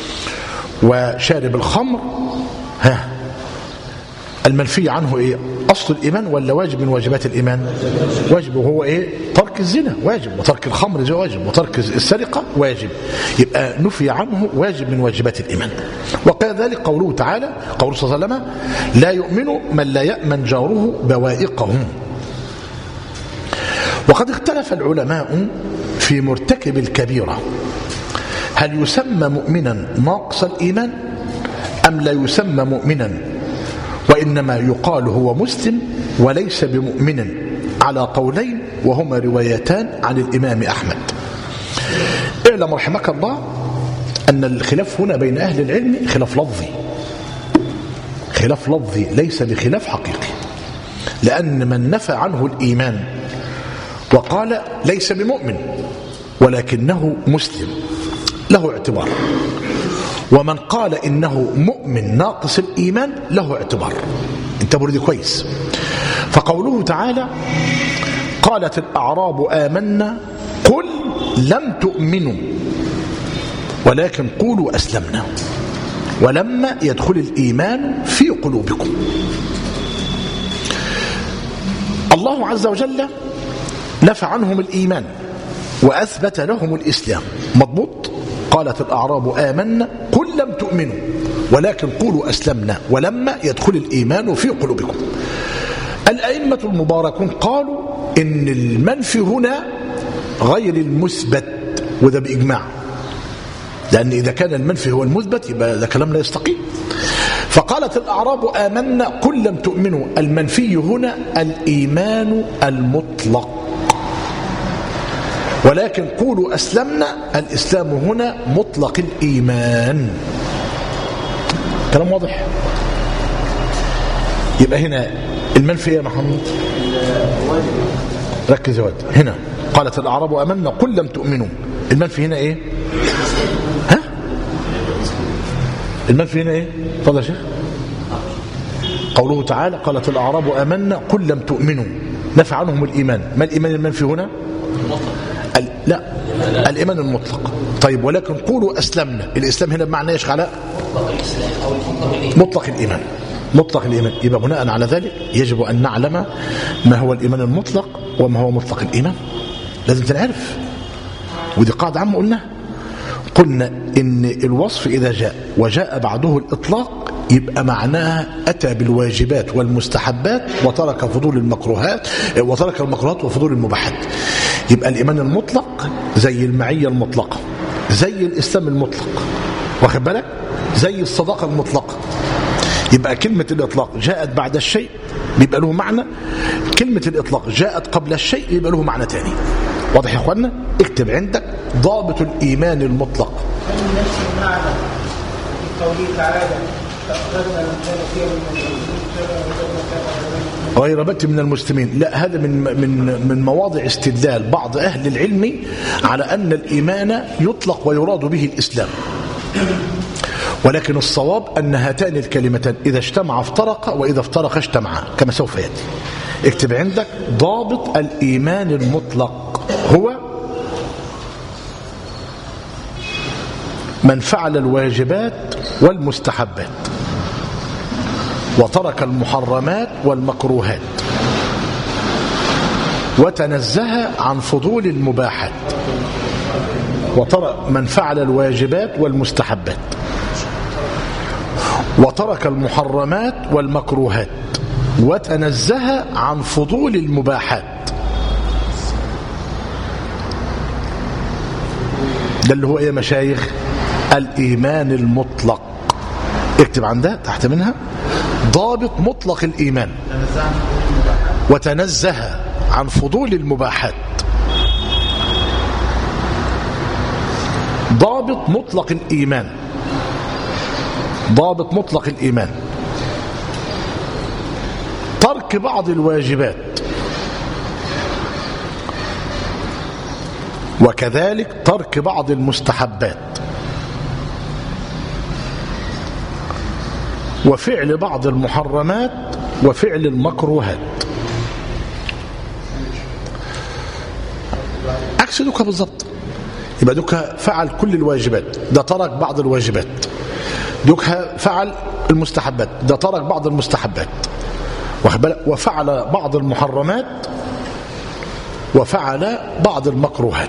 وشارب الخمر ها المنفي عنه ايه؟ أصل الإيمان ولا واجب من واجبات الإيمان؟ واجب، وهو إيه؟ ترك الزنا واجب، وترك الخمر واجب، وترك السرقة واجب. يبقى نفي عنه واجب من واجبات الإيمان. وكذلك قوله تعالى، قوله صلى الله عليه وسلم: لا يؤمن من لا يأمن جاره بوائقهم. وقد اختلف العلماء في مرتكب الكبيرة، هل يسمى مؤمنا ناقص الإيمان أم لا يسمى مؤمنا وإنما يقال هو مسلم وليس بمؤمن، على قولين وهما روايتان عن الإمام أحمد. اعلم رحمك الله أن الخلاف هنا بين أهل العلم خلاف لفظي، خلاف لفظي ليس بخلاف حقيقي، لأن من نفى عنه الإيمان وقال ليس بمؤمن ولكنه مسلم له اعتبار، ومن قال إنه مؤمن ناقص الإيمان له اعتبار. انتبهوا لي كويس. فقوله تعالى: قالت الأعراب آمنا قل لم تؤمنوا ولكن قولوا أسلمنا ولما يدخل الإيمان في قلوبكم. الله عز وجل نفى عنهم الإيمان وأثبت لهم الإسلام، مضبوط. قالت الأعراب آمنا قل لم تؤمنوا ولكن قولوا أسلمنا ولما يدخل الإيمان في قلوبكم. الأئمة المباركون قالوا إن المنفي هنا غير المثبت، وده بإجماع، لأن إذا كان المنفي هو المثبت يبقى ده كلام لا يستقيم. فقالت الأعراب آمنا قل لم تؤمنوا، المنفي هنا الإيمان المطلق، ولكن قولوا أسلمنا الإسلام هنا مطلق الإيمان. كلام واضح؟ يبقى هنا المنفي يا محمد ركز يا ود. هنا قالت الأعراب آمنا قل لم تؤمنوا، المنفي هنا إيه؟ ها؟ المنفي هنا إيه؟ تفضل يا شيخ. قوله تعالى: قالت الأعراب آمنا قل لم تؤمنوا، نفى عنهم الإيمان. ما الإيمان المنفي هنا؟ ال... لا الإيمان المطلق. طيب ولكن قولوا أسلمنا، الإسلام هنا بمعنى ايش علاء؟ مطلق الإيمان، مطلق الإيمان. يبقى بناء على ذلك يجب أن نعلم ما هو الإيمان المطلق وما هو مطلق الإيمان، لازم تنعرف. ودي قاعدة عامة قلنا قلنا إن الوصف إذا جاء وجاء بعده الإطلاق يبقى معناها أتى بالواجبات والمستحبات وترك فضول المكروهات وترك المكروهات وفضول المباحات. يبقى الإيمان المطلق زي المعية المطلقة، زي الإسلام المطلق، واخد بالك؟ زي الصداقة المطلقة. يبقى كلمة الإطلاق جاءت بعد الشيء بيبقى له معنى، كلمة الإطلاق جاءت قبل الشيء يبقى له معنى تاني. واضح يا اخوانا؟ اكتب عندك ضابط الإيمان المطلق. غير بت من المسلمين، لا، هذا من من من مواضع استدلال بعض أهل العلم على أن الإيمان يطلق ويراد به الإسلام، ولكن الصواب أن هاتان الكلمتان إذا اجتمعا افترقا وإذا افترقا اجتمعا كما سوف يأتي. اكتب عندك ضابط الإيمان المطلق هو من فعل الواجبات والمستحبات وترك المحرمات والمكروهات وتنزه عن فضول المباحات. وترى من فعل الواجبات والمستحبات وترك المحرمات والمكروهات وتنزه عن فضول المباحات. ده اللي هو ايه يا مشايخ؟ الإيمان المطلق. اكتب عندها تحت منها ضابط مطلق الإيمان، وتنزه عن فضول المباحات. ضابط مطلق الإيمان، ضابط مطلق الإيمان ترك بعض الواجبات، وكذلك ترك بعض المستحبات، وفعل بعض المحرمات وفعل المكروهات. عكس دوكا بالضبط. يبقى دوكا فعل كل الواجبات، ده ترك بعض الواجبات. دوكا فعل المستحبات، ده ترك بعض المستحبات. وفعل بعض المحرمات وفعل بعض المكروهات.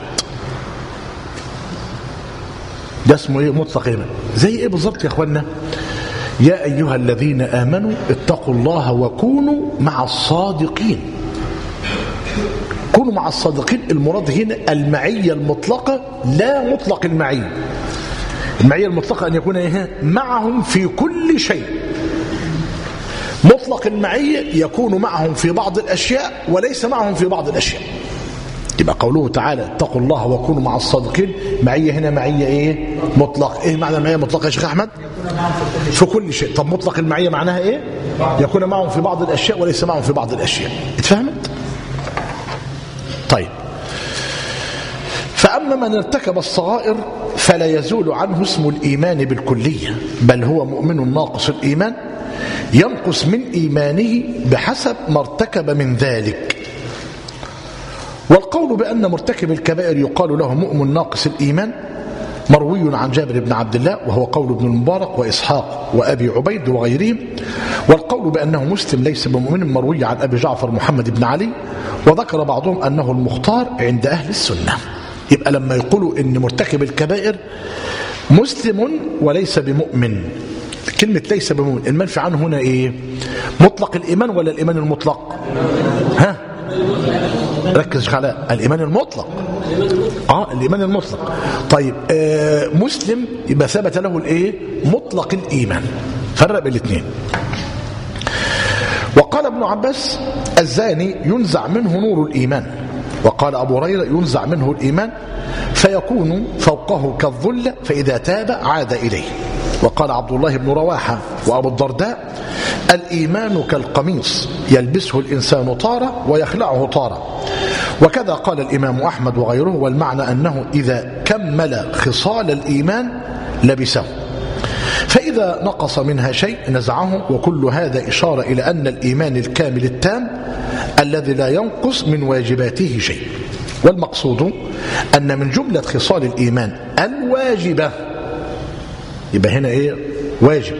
ده اسمه ايه؟ مطلق ايمان. زي ايه بالظبط يا اخوانا؟ يا ايها الذين امنوا اتقوا الله وكونوا مع الصادقين. كونوا مع الصادقين، المراد هنا المعية المطلقة لا مطلق المعية. المعية المطلقة أن يكون إيه؟ معهم في كل شيء. مطلق المعية يكون معهم في بعض الأشياء وليس معهم في بعض الأشياء. يبقى قوله تعالى اتقوا الله وكونوا مع الصادقين، معية هنا معية إيه؟ مطلق. إيه معنى المعية مطلقة يا شيخ أحمد؟ في كل شيء. طب مطلق المعية معناها إيه؟ يكون معهم في بعض الأشياء وليس معهم في بعض الأشياء. اتفهمت؟ طيب، فأما من ارتكب الصغائر فلا يزول عنه اسم الإيمان بالكلية، بل هو مؤمن ناقص الإيمان ينقص من إيمانه بحسب ما ارتكب من ذلك. والقول بأن مرتكب الكبائر يقال له مؤمن ناقص الإيمان مروي عن جابر بن عبد الله، وهو قول ابن المبارك وإسحاق وأبي عبيد وغيرهم. والقول بأنه مسلم ليس بمؤمن مروي عن أبي جعفر محمد بن علي، وذكر بعضهم أنه المختار عند أهل السنة. يبقى لما يقولوا إن مرتكب الكبائر مسلم وليس بمؤمن، كلمة ليس بمؤمن المنفي عنه هنا إيه؟ مطلق الإيمان ولا الإيمان المطلق؟ ها؟ ركز على الإيمان المطلق. آه الإيمان المطلق. طيب آه مسلم يبقى ثبت له الإيه؟ مطلق الإيمان. فرق بين الاثنين. وقال ابن عباس الزاني ينزع منه نور الإيمان، وقال أبو هريرة ينزع منه الإيمان فيكون فوقه كالظل فإذا تاب عاد إليه. وقال عبد الله بن رواحة وأبو الدرداء الإيمان كالقميص يلبسه الإنسان طارة ويخلعه طارة. وكذا قال الإمام أحمد وغيره، والمعنى أنه إذا كمل خصال الإيمان لبسه، فإذا نقص منها شيء نزعه. وكل هذا إشارة إلى أن الإيمان الكامل التام الذي لا ينقص من واجباته شيء. والمقصود أن من جملة خصال الإيمان الواجبة، يبقى هنا إيه؟ واجب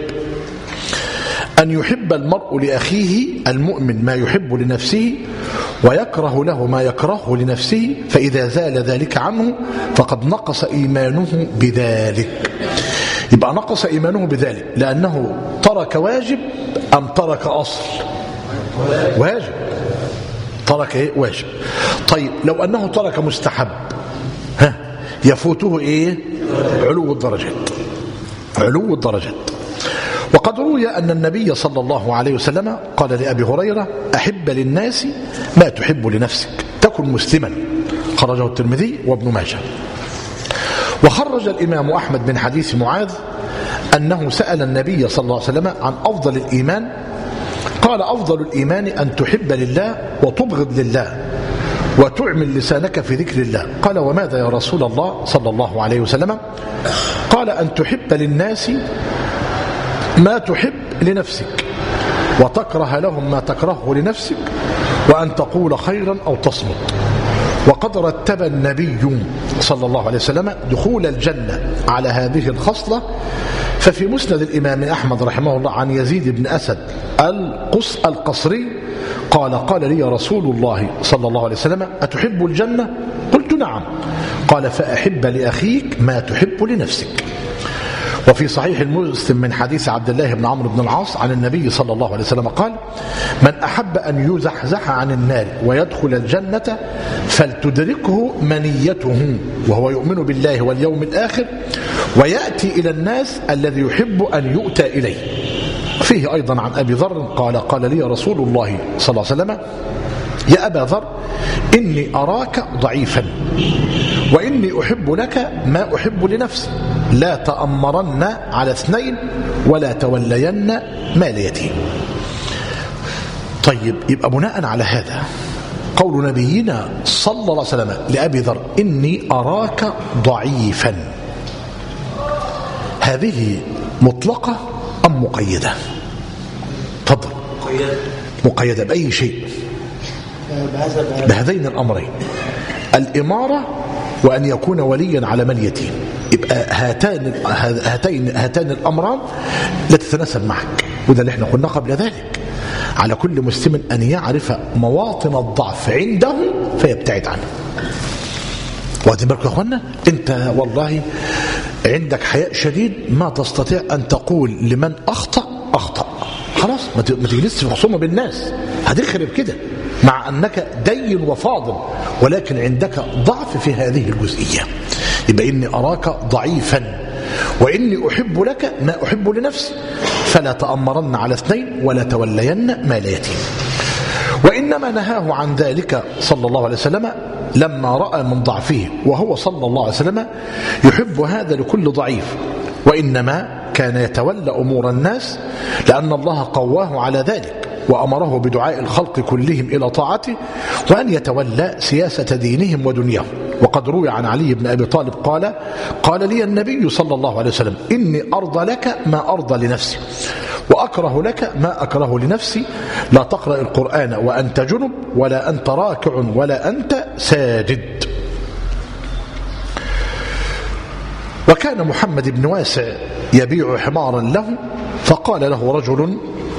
أن يحب المرء لأخيه المؤمن ما يحب لنفسه ويكره له ما يكرهه لنفسه، فإذا زال ذلك عنه فقد نقص إيمانه بذلك. يبقى نقص إيمانه بذلك لأنه ترك واجب أم ترك أصل؟ واجب. ترك إيه؟ واجب. طيب لو أنه ترك مستحب ها يفوته إيه؟ علو الدرجات. علو الدرجات. وقد روي أن النبي صلى الله عليه وسلم قال لأبي هريرة أحب للناس ما تحب لنفسك تكن مسلما، خرجه الترمذي وابن ماجه. وخرج الإمام أحمد من حديث معاذ أنه سأل النبي صلى الله عليه وسلم عن أفضل الإيمان، قال أفضل الإيمان أن تحب لله وتبغض لله وتعمل لسانك في ذكر الله. قال وماذا يا رسول الله صلى الله عليه وسلم؟ قال أن تحب للناس ما تحب لنفسك وتكره لهم ما تكرهه لنفسك وأن تقول خيرا أو تصمت. وقد رتب النبي صلى الله عليه وسلم دخول الجنة على هذه الخصلة. ففي مسند الإمام أحمد رحمه الله عن يزيد بن أسد القص القصري قال قال لي رسول الله صلى الله عليه وسلم أتحب الجنة؟ قلت نعم. قال فأحب لأخيك ما تحب لنفسك. وفي صحيح المسلم من حديث عبد الله بن عمرو بن العاص عن النبي صلى الله عليه وسلم قال من أحب أن يزحزح عن النار ويدخل الجنة فلتدركه منيته وهو يؤمن بالله واليوم الآخر ويأتي إلى الناس الذي يحب أن يؤتى إليه. فيه أيضا عن أبي ذر قال قال لي رسول الله صلى الله عليه وسلم يا أبا ذر إني أراك ضعيفا وإني أحب لك ما أحب لنفسي لا تأمرن على اثنين ولا تولين مال يتيم. طيب يبقى بناء على هذا قول نبينا صلى الله عليه وسلم لأبي ذر إني أراك ضعيفا، هذه مطلقة أم مقيدة؟ تفضل. مقيدة. مقيدة بأي شيء؟ بهذين الأمرين، الإمارة وأن يكون وليا على مال يتيم. يبقى هاتان هاتين هاتان الأمران لا تتناسب معك، وده اللي احنا قلنا قبل ذلك. على كل مسلم أن يعرف مواطن الضعف عنده فيبتعد عنه. واخدين بالكم يا اخوانا؟ انت والله عندك حياء شديد ما تستطيع أن تقول لمن أخطأ أخطأ، خلاص ما تجلسش في خصومة بالناس، هتخرب كده، مع أنك دين وفاضل ولكن عندك ضعف في هذه الجزئية. يبقى إني أراك ضعيفا وإني أحب لك ما أحب لنفسي، فلا تأمرن على اثنين ولا تولين مال يتيم. وإنما نهاه عن ذلك صلى الله عليه وسلم لما رأى من ضعفه، وهو صلى الله عليه وسلم يحب هذا لكل ضعيف، وإنما كان يتولى أمور الناس لأن الله قواه على ذلك وأمره بدعاء الخلق كلهم إلى طاعته وأن يتولى سياسة دينهم ودنياهم. وقد روي عن علي بن أبي طالب قال قال لي النبي صلى الله عليه وسلم إني أرضى لك ما أرضى لنفسي وأكره لك ما أكره لنفسي، لا تقرأ القرآن وأنت جنب ولا أنت راكع ولا أنت ساجد. وكان محمد بن واسع يبيع حمارا له، فقال له رجل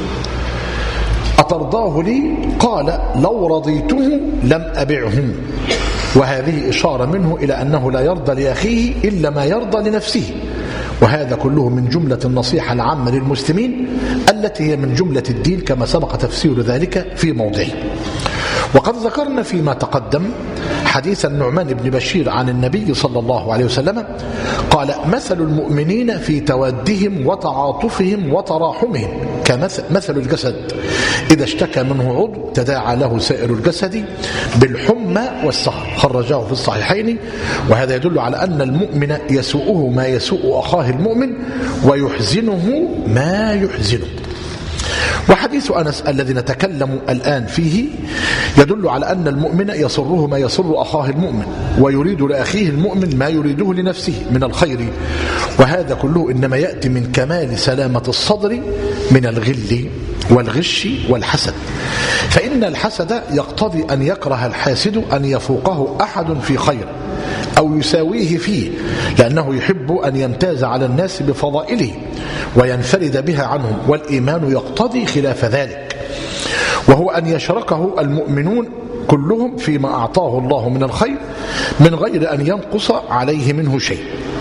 أترضاه لي؟ قال لو رضيته لم أبعه. وهذه إشارة منه إلى أنه لا يرضى لأخيه إلا ما يرضى لنفسه، وهذا كله من جملة النصيحة العامة للمسلمين التي هي من جملة الدين كما سبق تفسير ذلك في موضعه. وقد ذكرنا فيما تقدم حديث النعمان بن بشير عن النبي صلى الله عليه وسلم قال مثل المؤمنين في تودهم وتعاطفهم وتراحمهم كمثل مثل الجسد إذا اشتكى منه عضو تداعى له سائر الجسد بالحمى والسهر، خرجاه في الصحيحين. وهذا يدل على أن المؤمن يسوءه ما يسوء أخاه المؤمن ويحزنه ما يحزنه. وحديث أنس الذي نتكلم الآن فيه يدل على أن المؤمن يسره ما يسر أخاه المؤمن ويريد لأخيه المؤمن ما يريده لنفسه من الخير، وهذا كله إنما يأتي من كمال سلامة الصدر من الغل والغش والحسد. فإن الحسد يقتضي أن يكره الحاسد أن يفوقه أحد في خير أو يساويه فيه، لأنه يحب أن يمتاز على الناس بفضائله وينفرد بها عنهم، والإيمان يقتضي خلاف ذلك، وهو أن يشركه المؤمنون كلهم فيما أعطاه الله من الخير من غير أن ينقص عليه منه شيء.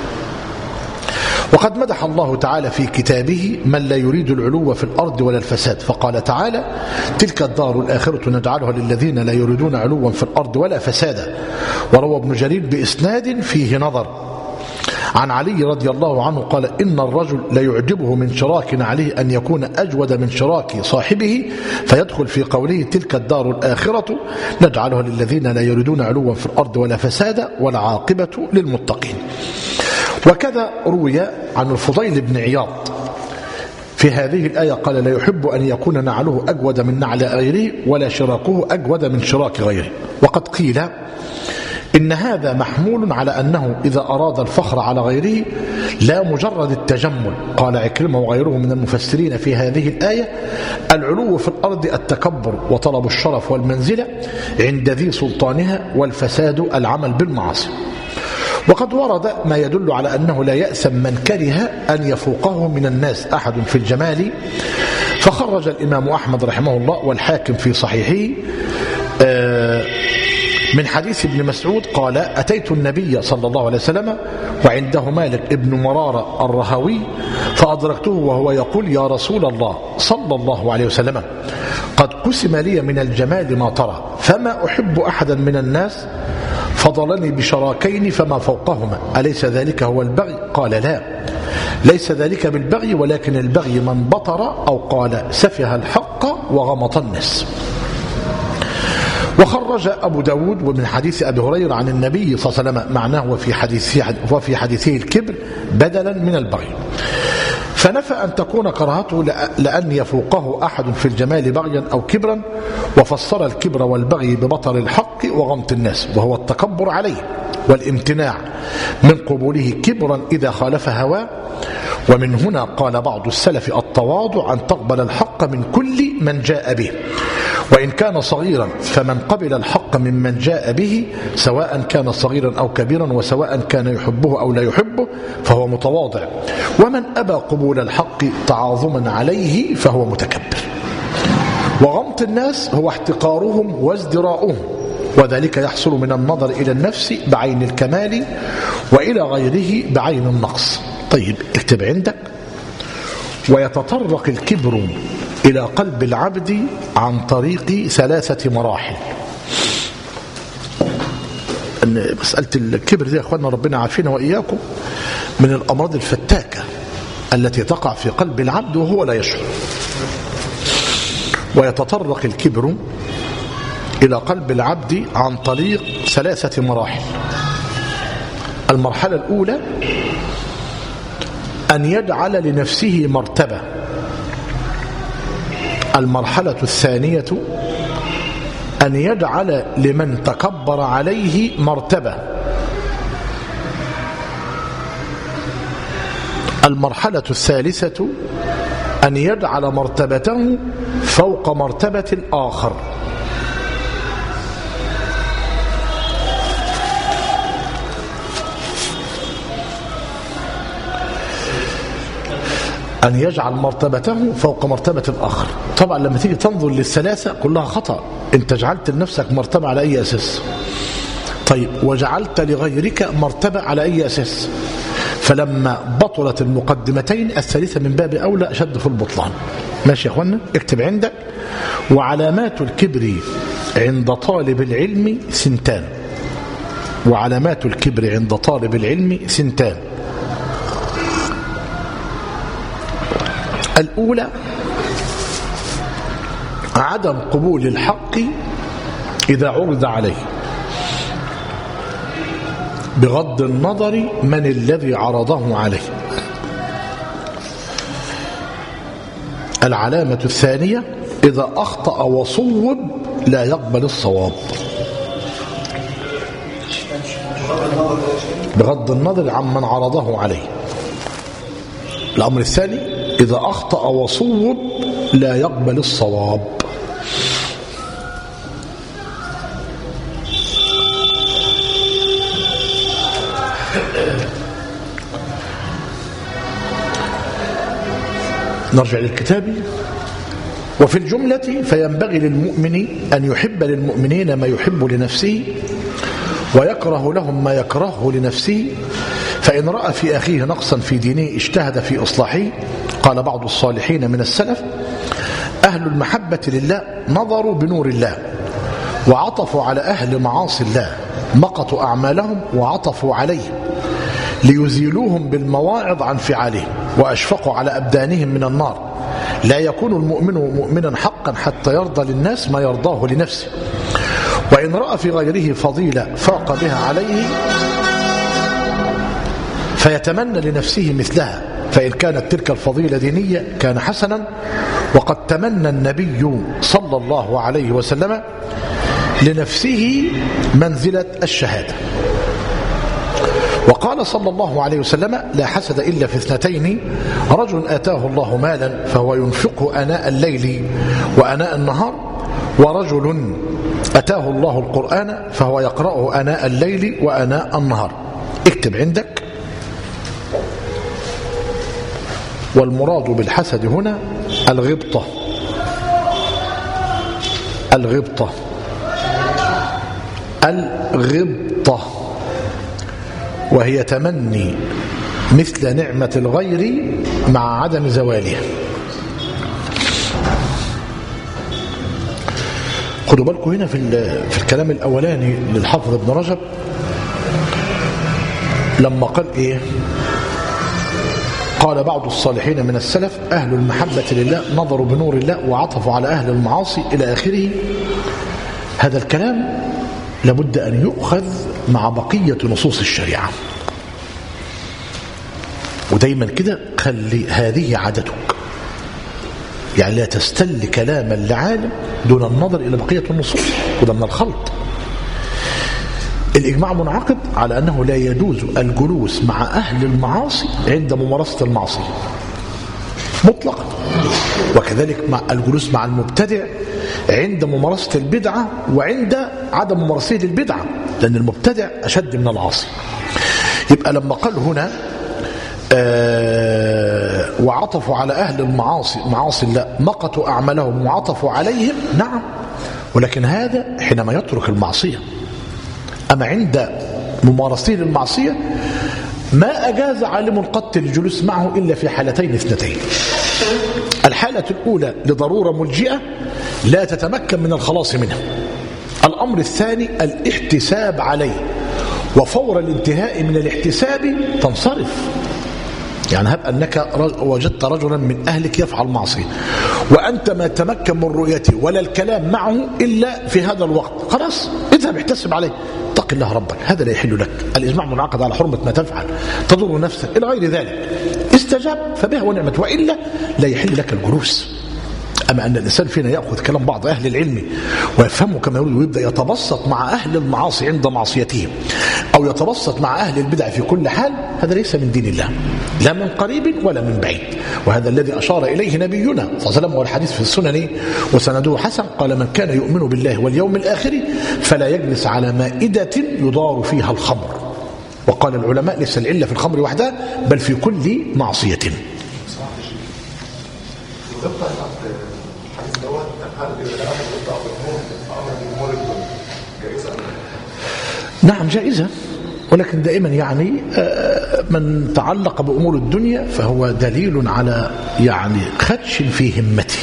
وقد مدح الله تعالى في كتابه من لا يريد العلو في الأرض ولا الفساد، فقال تعالى تلك الدار الآخرة نجعلها للذين لا يريدون علوا في الأرض ولا فسادا. وروى ابن جرير بإسناد فيه نظر عن علي رضي الله عنه قال إن الرجل لا يعجبه من شراك عليه أن يكون أجود من شراك صاحبه، فيدخل في قوله تلك الدار الآخرة نجعلها للذين لا يريدون علوا في الأرض ولا فسادا والعاقبة للمتقين. وكذا روي عن الفضيل بن عياض في هذه الآية قال لا يحب أن يكون نعله أجود من نعل غيره ولا شراكه أجود من شراك غيره. وقد قيل إن هذا محمول على أنه إذا أراد الفخر على غيره لا مجرد التجمل. قال عكرمة وغيره من المفسرين في هذه الآية العلو في الأرض التكبر وطلب الشرف والمنزلة عند ذي سلطانها، والفساد العمل بالمعاصي. وقد ورد ما يدل على أنه لا يأسم من كره أن يفوقه من الناس أحد في الجمال، فخرج الإمام أحمد رحمه الله والحاكم في صحيحه من حديث ابن مسعود قال أتيت النبي صلى الله عليه وسلم وعنده مالك ابن مرارة الرهوي فأدركته وهو يقول يا رسول الله صلى الله عليه وسلم قد قسم لي من الجمال ما ترى، فما أحب أحدا من الناس فضلني بشراكين فما فوقهما، أليس ذلك هو البغي؟ قال لا، ليس ذلك بالبغي، ولكن البغي من بطر أو قال سفه الحق وغمط الناس. وخرج أبو داود ومن حديث أبي هريرة عن النبي صلى الله عليه وسلم معناه وفي حديثه, وفي حديثه الكبر بدلا من البغي، فنفى أن تكون كراهته لأن يفوقه أحد في الجمال بغيا أو كبرا، وفسر الكبر والبغي ببطر الحق وغمط الناس، وهو التكبر عليه والامتناع من قبوله كبرا إذا خالف هواه. ومن هنا قال بعض السلف التواضع أن تقبل الحق من كل من جاء به، وإن كان صغيرا فمن قبل الحق ممن جاء به سواء كان صغيرا أو كبيرا وسواء كان يحبه أو لا يحبه فهو متواضع، ومن أبى قبول الحق تعاظما عليه فهو متكبر. وغمط الناس هو احتقارهم وازدراؤهم، وذلك يحصل من النظر إلى النفس بعين الكمال وإلى غيره بعين النقص. طيب اكتب عندك: ويتطرق الكبر إلى قلب العبد عن طريق ثلاثة مراحل. أن مسألة الكبر دي يا أخوانا ربنا عافينا وإياكم من الأمراض الفتاكة التي تقع في قلب العبد وهو لا يشعر. ويتطرق الكبر إلى قلب العبد عن طريق ثلاثة مراحل. المرحلة الأولى أن يجعل لنفسه مرتبة. المرحلة الثانية أن يجعل لمن تكبر عليه مرتبة. المرحلة الثالثة أن يجعل مرتبته فوق مرتبة الآخر. أن يجعل مرتبته فوق مرتبة الآخر. طبعا لما تيجي تنظر للثلاثة كلها خطأ. أنت جعلت لنفسك مرتبة على أي أساس؟ طيب وجعلت لغيرك مرتبة على أي أساس؟ فلما بطلت المقدمتين الثالثة من باب أولى أشد في البطلان. ماشي يا أخوانا؟ اكتب عندك: وعلامات الكبر عند طالب العلم سنتان. وعلامات الكبر عند طالب العلم سنتان. الأولى عدم قبول الحق إذا عرض عليه بغض النظر من الذي عرضه عليه. العلامة الثانية إذا أخطأ وصوب لا يقبل الصواب بغض النظر عمن عرضه عليه. الأمر الثاني إذا أخطأ وصوب لا يقبل الصواب. نرجع للكتاب. وفي الجملة فينبغي للمؤمن أن يحب للمؤمنين ما يحب لنفسه ويكره لهم ما يكرهه لنفسه، فإن رأى في أخيه نقصا في دينه اجتهد في إصلاحه. قال بعض الصالحين من السلف: أهل المحبة لله نظروا بنور الله وعطفوا على أهل معاصي الله، مقتوا أعمالهم وعطفوا عليه ليزيلوهم بالمواعظ عن فعالهم، وأشفقوا على أبدانهم من النار. لا يكون المؤمن مؤمنا حقا حتى يرضى للناس ما يرضاه لنفسه، وإن رأى في غيره فضيلة فاق بها عليه فيتمنى لنفسه مثلها، فإن كانت تلك الفضيلة دينية كان حسنا. وقد تمنى النبي صلى الله عليه وسلم لنفسه منزلة الشهادة، وقال صلى الله عليه وسلم: لا حسد إلا في اثنتين: رجل آتاه الله مالا فهو ينفقه آناء الليل وآناء النهار، ورجل أتاه الله القرآن فهو يقرأه آناء الليل وآناء النهار. اكتب عندك: والمراد بالحسد هنا الغبطة. الغبطة الغبطة وهي تمني مثل نعمة الغير مع عدم زوالها. خدوا بالكم هنا في في الكلام الأولاني للحافظ ابن رجب لما قال إيه؟ قال بعض الصالحين من السلف: أهل المحبة لله نظروا بنور الله وعطفوا على أهل المعاصي إلى آخره. هذا الكلام لابد أن يؤخذ مع بقية نصوص الشريعة، ودايما كده خلي هذه عادتك، يعني لا تستل كلاما لعالم دون النظر إلى بقية النصوص، وده من الخلط. الإجماع منعقد على أنه لا يجوز الجلوس مع أهل المعاصي عند ممارسة المعصية مطلقا، وكذلك مع الجلوس مع المبتدع عند ممارسة البدعة وعند عدم ممارسته للبدعة، لأن المبتدع أشد من العاصي. يبقى لما قال هنا آه وعطفوا على أهل المعاصي معاصي الله مقتوا أعمالهم وعطفوا عليهم، نعم، ولكن هذا حينما يترك المعصية. أما عند ممارسته للمعصية ما أجاز عالم قط الجلوس معه إلا في حالتين اثنتين. الحالة الأولى لضرورة ملجئة لا تتمكن من الخلاص منها. الأمر الثاني الاحتساب عليه، وفور الانتهاء من الاحتساب تنصرف. يعني هب أنك وجدت رجلا من أهلك يفعل معصية وأنت ما تمكن من رؤيته ولا الكلام معه إلا في هذا الوقت، خلاص اذهب احتسب عليه، اتق الله ربك، هذا لا يحل لك، الإجماع منعقد على حرمة ما تفعل، تضر نفسك إلى غير ذلك. استجاب فبها ونعمت، وإلا لا يحل لك الجلوس. أما أن الإنسان فينا يأخذ كلام بعض أهل العلم ويفهمه كما يريد ويبدأ يتبسط مع أهل المعاصي عند معصيتهم أو يتبسط مع أهل البدع في كل حال، هذا ليس من دين الله لا من قريب ولا من بعيد. وهذا الذي أشار إليه نبينا صلى الله عليه وسلم والحديث في السنن وسنده حسن، قال: من كان يؤمن بالله واليوم الآخر فلا يجلس على مائدة يضار فيها الخمر. وقال العلماء: ليس العلة في الخمر وحدها بل في كل معصية. نعم جائزة، ولكن دائما يعني من تعلق بأمور الدنيا فهو دليل على يعني خدش في همته.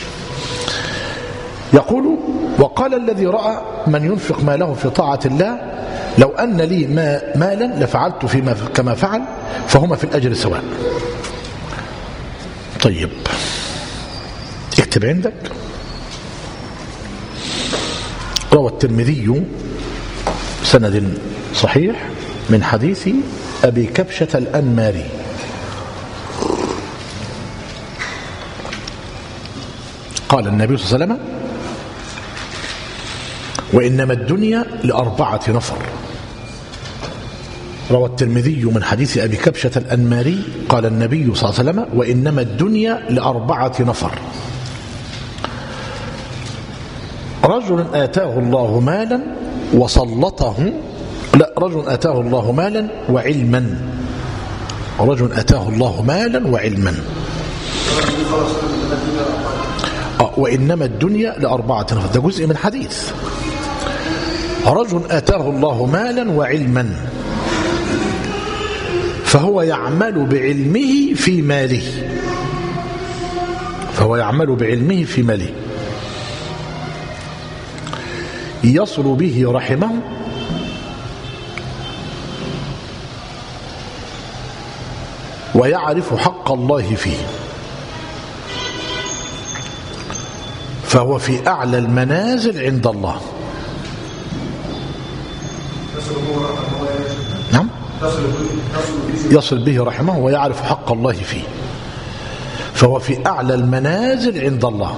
يقول: وقال الذي رأى من ينفق ماله في طاعة الله: لو أن لي ما مالا لفعلت فيما كما فعل فهما في الأجر سواء. طيب اكتب عندك: روى الترمذي سند صحيح من حديث أبي كبشة الأنماري قال النبي صلى الله عليه وسلم: وإنما الدنيا لأربعة نفر. روى الترمذي من حديث أبي كبشة الأنماري قال النبي صلى الله عليه وسلم: وإنما الدنيا لأربعة نفر: رجل آتاه الله مالا وسلطه لا رجل آتاه الله مالا وعلما رجل آتاه الله مالا وعلما آه وإنما الدنيا لأربعة نفر. ده جزء من حديث. رجل آتاه الله مالا وعلما فهو يعمل بعلمه في ماله فهو يعمل بعلمه في ماله يصل به رحمه ويعرف حق الله فيه فهو في أعلى المنازل عند الله. نعم يصل به رحمه ويعرف حق الله فيه فهو في أعلى المنازل عند الله.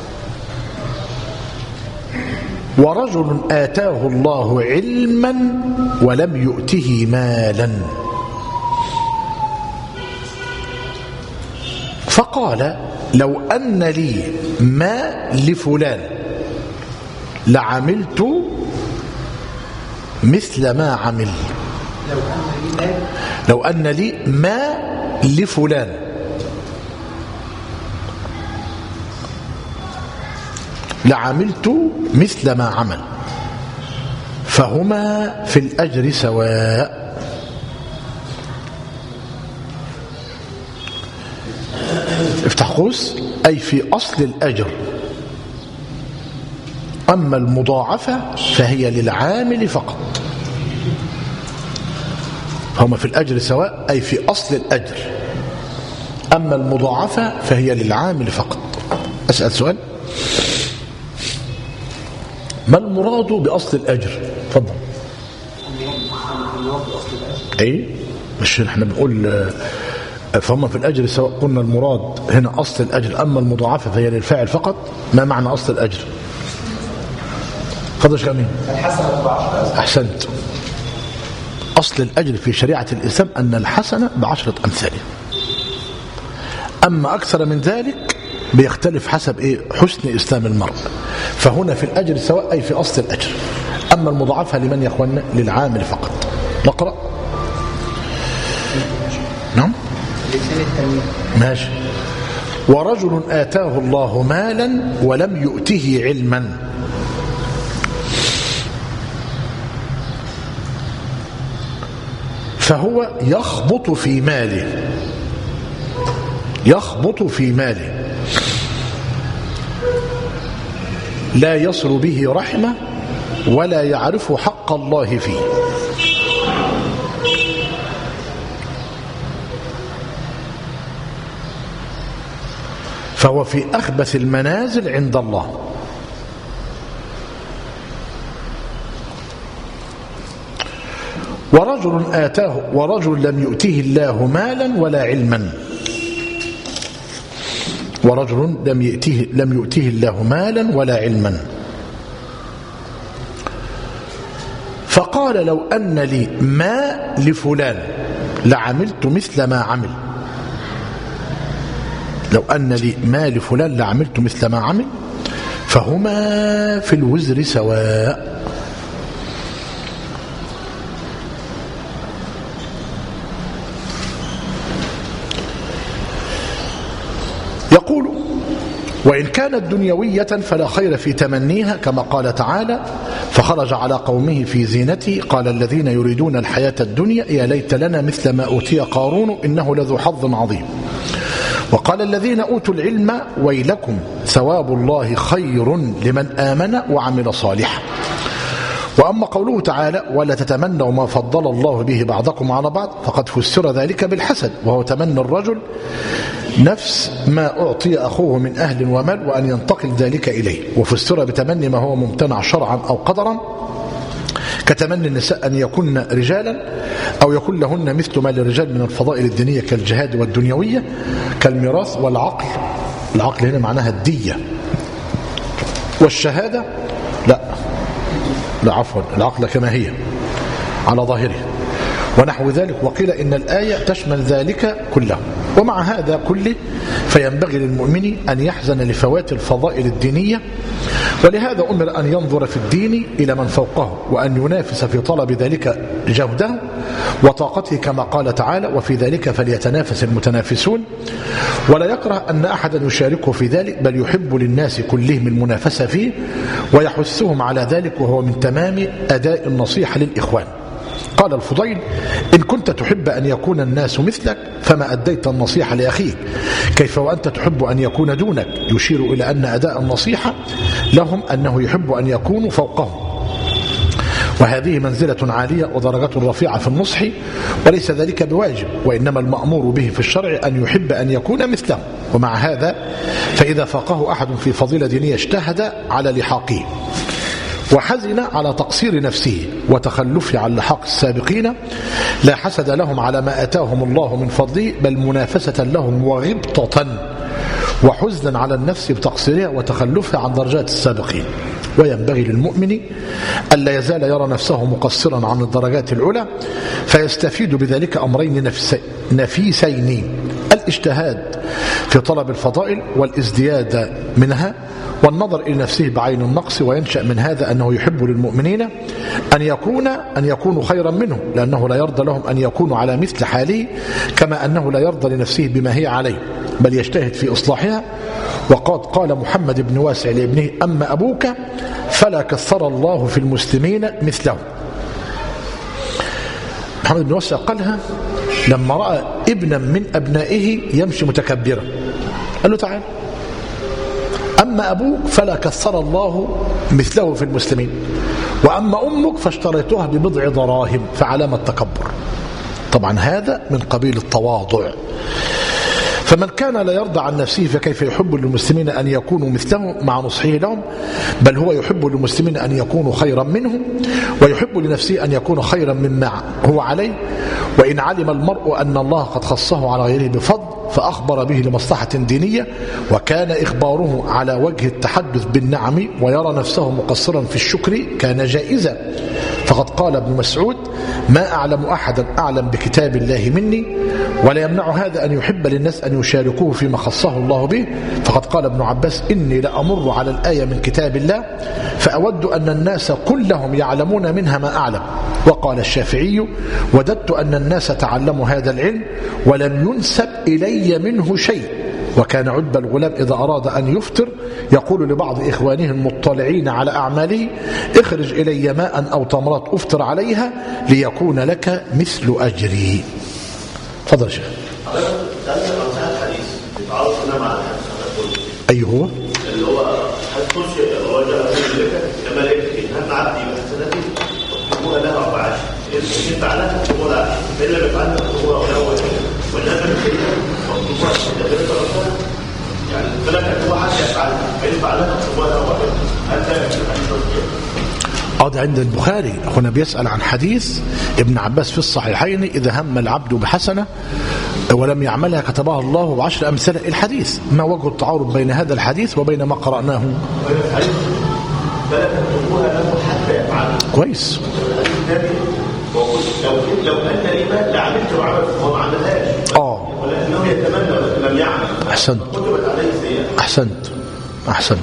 ورجل آتاه الله علما ولم يؤته مالا فقال: لو أن لي ما لفلان لعملت مثل ما عمل. لو أن لي ما لفلان لعملت مثل ما عمل فهما في الأجر سواء. افتح قوس: أي في أصل الأجر، أما المضاعفة فهي للعامل فقط. فهما في الأجر سواء أي في أصل الأجر، أما المضاعفة فهي للعامل فقط. أسأل سؤال: ما المراد بأصل الأجر؟ تفضل. ايه مش احنا بنقول فهم في الأجر سواء، قلنا المراد هنا أصل الأجر، أما المضاعفة فهي للفاعل فقط. ما معنى أصل الأجر؟ تفضل شيخ أمين. أحسنت. أصل الأجر في شريعة الإسلام أن الحسنة بعشرة أمثالها، أما أكثر من ذلك بيختلف حسب إيه؟ حسن إسلام المرء. فهنا في الأجر سواء أي في أصل الأجر، أما المضاعفة لمن يا أخوانا؟ للعامل فقط. نقرأ. نعم. بلسان التنوين. ماشي. ورجل آتاه الله مالا ولم يؤته علما. فهو يخبط في ماله يخبط في ماله لا يصل به رحمة ولا يعرف حق الله فيه. فهو في أخبث المنازل عند الله. ورجل آتاه ورجل لم يؤته الله مالا ولا علما. ورجل لم يؤته لم يؤته الله مالا ولا علما فقال لو أن لي ما لفلان لعملت مثل ما عمل. لو أن لي ما لفلان لعملت مثل ما عمل فهما في الوزر سواء. يقول وإن كانت دنيوية فلا خير في تمنيها كما قال تعالى فخرج على قومه في زينته قال الذين يريدون الحياة الدنيا يا ليت لنا مثل ما أوتي قارون إنه لذو حظ عظيم. وقال الذين أوتوا العلم ويلكم ثواب الله خير لمن آمن وعمل صالحا. وأما قوله تعالى ولا تتمنوا ما فضل الله به بعضكم على بعض فقد فسر ذلك بالحسد وهو تمنى الرجل نفس ما أعطي أخوه من أهل ومال وأن ينتقل ذلك إليه. وفسر بتمني ما هو ممتنع شرعا أو قدرا كتمني النساء أن يكون رجالا أو يكون لهن مثل ما للرجال من الفضائل الدينية كالجهاد والدنيوية كالميراث والعقل. العقل هنا معناها الدية. والشهادة لا لا عفوا العقل كما هي على ظاهره ونحو ذلك. وقيل إن الآية تشمل ذلك كله. ومع هذا كله فينبغي للمؤمن أن يحزن لفوات الفضائل الدينية ولهذا أمر أن ينظر في الدين إلى من فوقه وأن ينافس في طلب ذلك جهده وطاقته كما قال تعالى وفي ذلك فليتنافس المتنافسون. ولا يكره أن أحدا يشاركه في ذلك بل يحب للناس كلهم المنافسة فيه ويحثهم على ذلك وهو من تمام أداء النصيحة للإخوان. قال الفضيل إن كنت تحب أن يكون الناس مثلك فما أديت النصيحة لأخيك كيف وأنت تحب أن يكون دونك. يشير إلى أن أداء النصيحة لهم أنه يحب أن يكونوا فوقهم وهذه منزلة عالية ودرجة رفيعة في النصح وليس ذلك بواجب وإنما المأمور به في الشرع أن يحب أن يكون مثله. ومع هذا فإذا فاقه أحد في فضيلة دينية اجتهد على لحاقه وحزن على تقصير نفسه وتخلفه عن لحاق السابقين لا حسد لهم على ما أتاهم الله من فضله بل منافسة لهم وغبطة وحزنا على النفس بتقصيرها وتخلفها عن درجات السابقين. وينبغي للمؤمن ألا يزال يرى نفسه مقصرا عن الدرجات العلى فيستفيد بذلك أمرين نفيسين الاجتهاد في طلب الفضائل والازدياد منها والنظر إلى نفسه بعين النقص. وينشأ من هذا أنه يحب للمؤمنين أن يكون أن يكونوا خيرا منه لأنه لا يرضى لهم أن يكونوا على مثل حاله كما أنه لا يرضى لنفسه بما هي عليه بل يجتهد في إصلاحها. وقد قال محمد بن واسع لابنه أما أبوك فلا كثر الله في المسلمين مثله. محمد بن واسع قالها لما رأى ابنا من أبنائه يمشي متكبرا قال له تعال أما أبوك فلا كثر الله مثله في المسلمين وأما أمك فاشتريتها ببضع دراهم فعلامة التكبر. طبعا هذا من قبيل التواضع. فمن كان لا يرضى عن نفسه فكيف يحب للمسلمين أن يكونوا مثله مع نصحه لهم بل هو يحب للمسلمين أن يكونوا خيرا منه ويحب لنفسه أن يكون خيرا مما هو عليه. وإن علم المرء أن الله قد خصه على غيره بفضل فأخبر به لمصلحة دينية وكان إخباره على وجه التحدث بالنعم ويرى نفسه مقصرا في الشكر كان جائزا فقد قال ابن مسعود ما أعلم أحدا أعلم بكتاب الله مني ولا يمنع هذا أن يحب للناس أن يشاركوه فيما خصه الله به. فقد قال ابن عباس إني لأمر على الآية من كتاب الله فأود أن الناس كلهم يعلمون منها ما أعلم. وقال الشافعي وددت أن الناس تعلموا هذا العلم ولم ينسب إلي منه شيء. وكان عتبة الغلام إذا أراد أن يفطر يقول لبعض إخوانه المطلعين على أعماله اخرج إلي ماء أو تمرات أفطر عليها ليكون لك مثل أجري. تفضل شيخ. أي هو اللي هو هتخش الرجل كما لك هل عبدي بحسنتي تكتبوها له أربعة إن فعلها تكتبوها له فإن لم يفعلها تكتبوها له والناس تكتبوها تكتبوها يعني فلا تكتبوها حتى يفعلها فإن فعلها تكتبوها له واحد هل ذلك هذا عند البخاري. أخونا بيسأل عن حديث ابن عباس في الصحيحين إذا هم العبد بحسنة ولم يعملها كتبها الله بعشر أمثال. الحديث ما وجه التعارض بين هذا الحديث وبين ما قرأناه؟ كويس. لو لو أنت الإيمان لعملت وعملت هو ما عملهاش آه ولكنه يتمنى ولكن لم يعمل. أحسنت أحسنت أحسنت.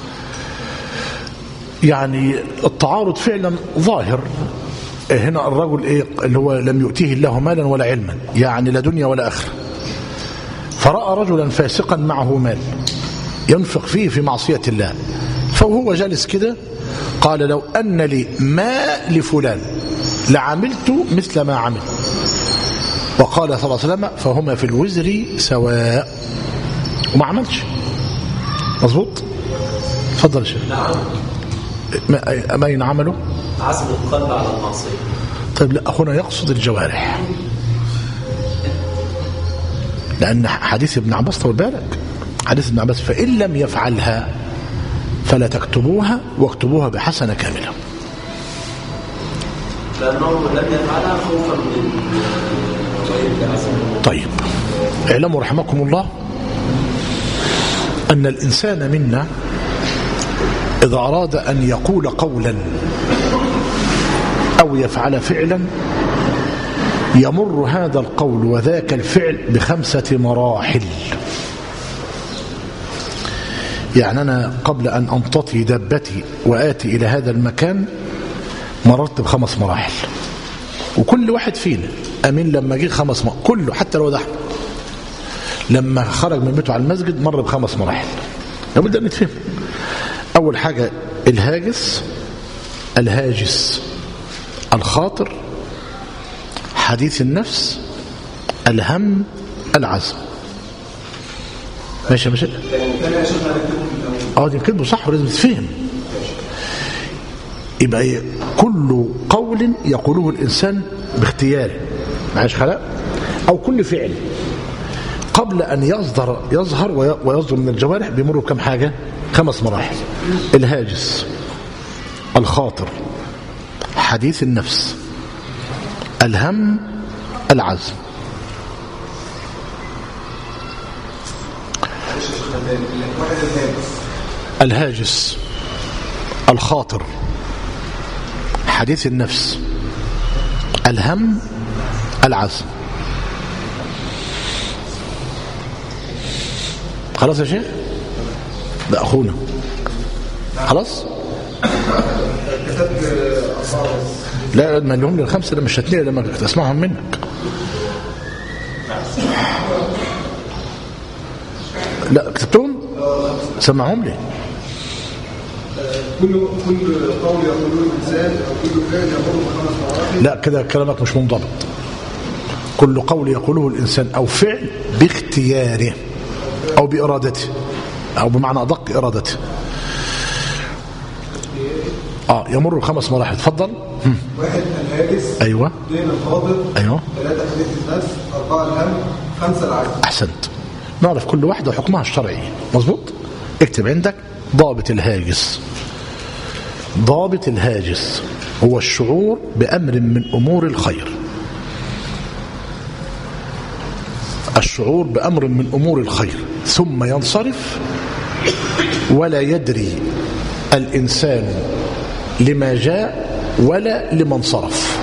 يعني التعارض فعلا ظاهر هنا. الرجل إيه اللي هو لم يؤتيه الله مالا ولا علما يعني لا دنيا ولا آخرة فرأى رجلا فاسقا معه مال ينفق فيه في معصية الله فهو جالس كده قال لو أن لي ما لفلان لعملت مثل ما عمل. وقال صلى الله عليه وسلم فهما في الوزر سواء وما عملش. مظبوط. تفضل شيخ. ما أين عمله؟ عزم القلب على المعصية. طيب لا أخونا يقصد الجوارح لأن حديث ابن عباس طول بالك حديث ابن عباس فإن لم يفعلها فلا تكتبوها واكتبوها بحسنة كاملة لأنه لم يفعلها خوفا من. طيب اعلموا رحمكم الله أن الإنسان منا إذا أراد أن يقول قولا أو يفعل فعلا يمر هذا القول وذاك الفعل بخمسة مراحل. يعني أنا قبل أن أمتطي دابتي وآتي إلى هذا المكان مررت بخمس مراحل وكل واحد فينا أمين لما جه خمس مراحل كله حتى لو ده لما خرج من بيته على المسجد مر بخمس مراحل. لابد أن نتفهم. أول حاجة الهاجس الهاجس الخاطر حديث النفس الهم العزم. ماشي ماشي اه دي كده صح ولازم تفهم. يبقى كل قول يقوله الإنسان باختياره معاش خلق أو كل فعل قبل أن يصدر يظهر ويصدر من الجوارح بيمر بكم حاجة خمس مراحل. الهاجس الخاطر حديث النفس الهم العزم. الهاجس الخاطر حديث النفس الهم العزم. خلاص يا شيخ؟ ده أخونا خلاص؟ لا ما لهم لي الخمسة لما شتني لما تسمعهم منك. لا كتبتهم؟ سمعهم لي. كل كل قول يقوله الإنسان أو كل فعل يقوله خمس مراحل. لا كده كلامك مش منضبط. كل قول يقوله الإنسان أو فعل باختياره أو بإرادته أو بمعنى أدق إرادته آه يمر بخمس مراحل. تفضل. واحد الهاجس. أيوة. اثنين الخاطر. أيوة. ثلاثة حديث النفس. أربعة الهم. خمسة العزم. أحسنت. نعرف كل واحدة وحكمها الشرعي. مظبوط. اكتب عندك ضابط الهاجس. ضابط الهاجس هو الشعور بأمر من أمور الخير. الشعور بأمر من أمور الخير ثم ينصرف ولا يدري الإنسان لما جاء ولا لمن صرف.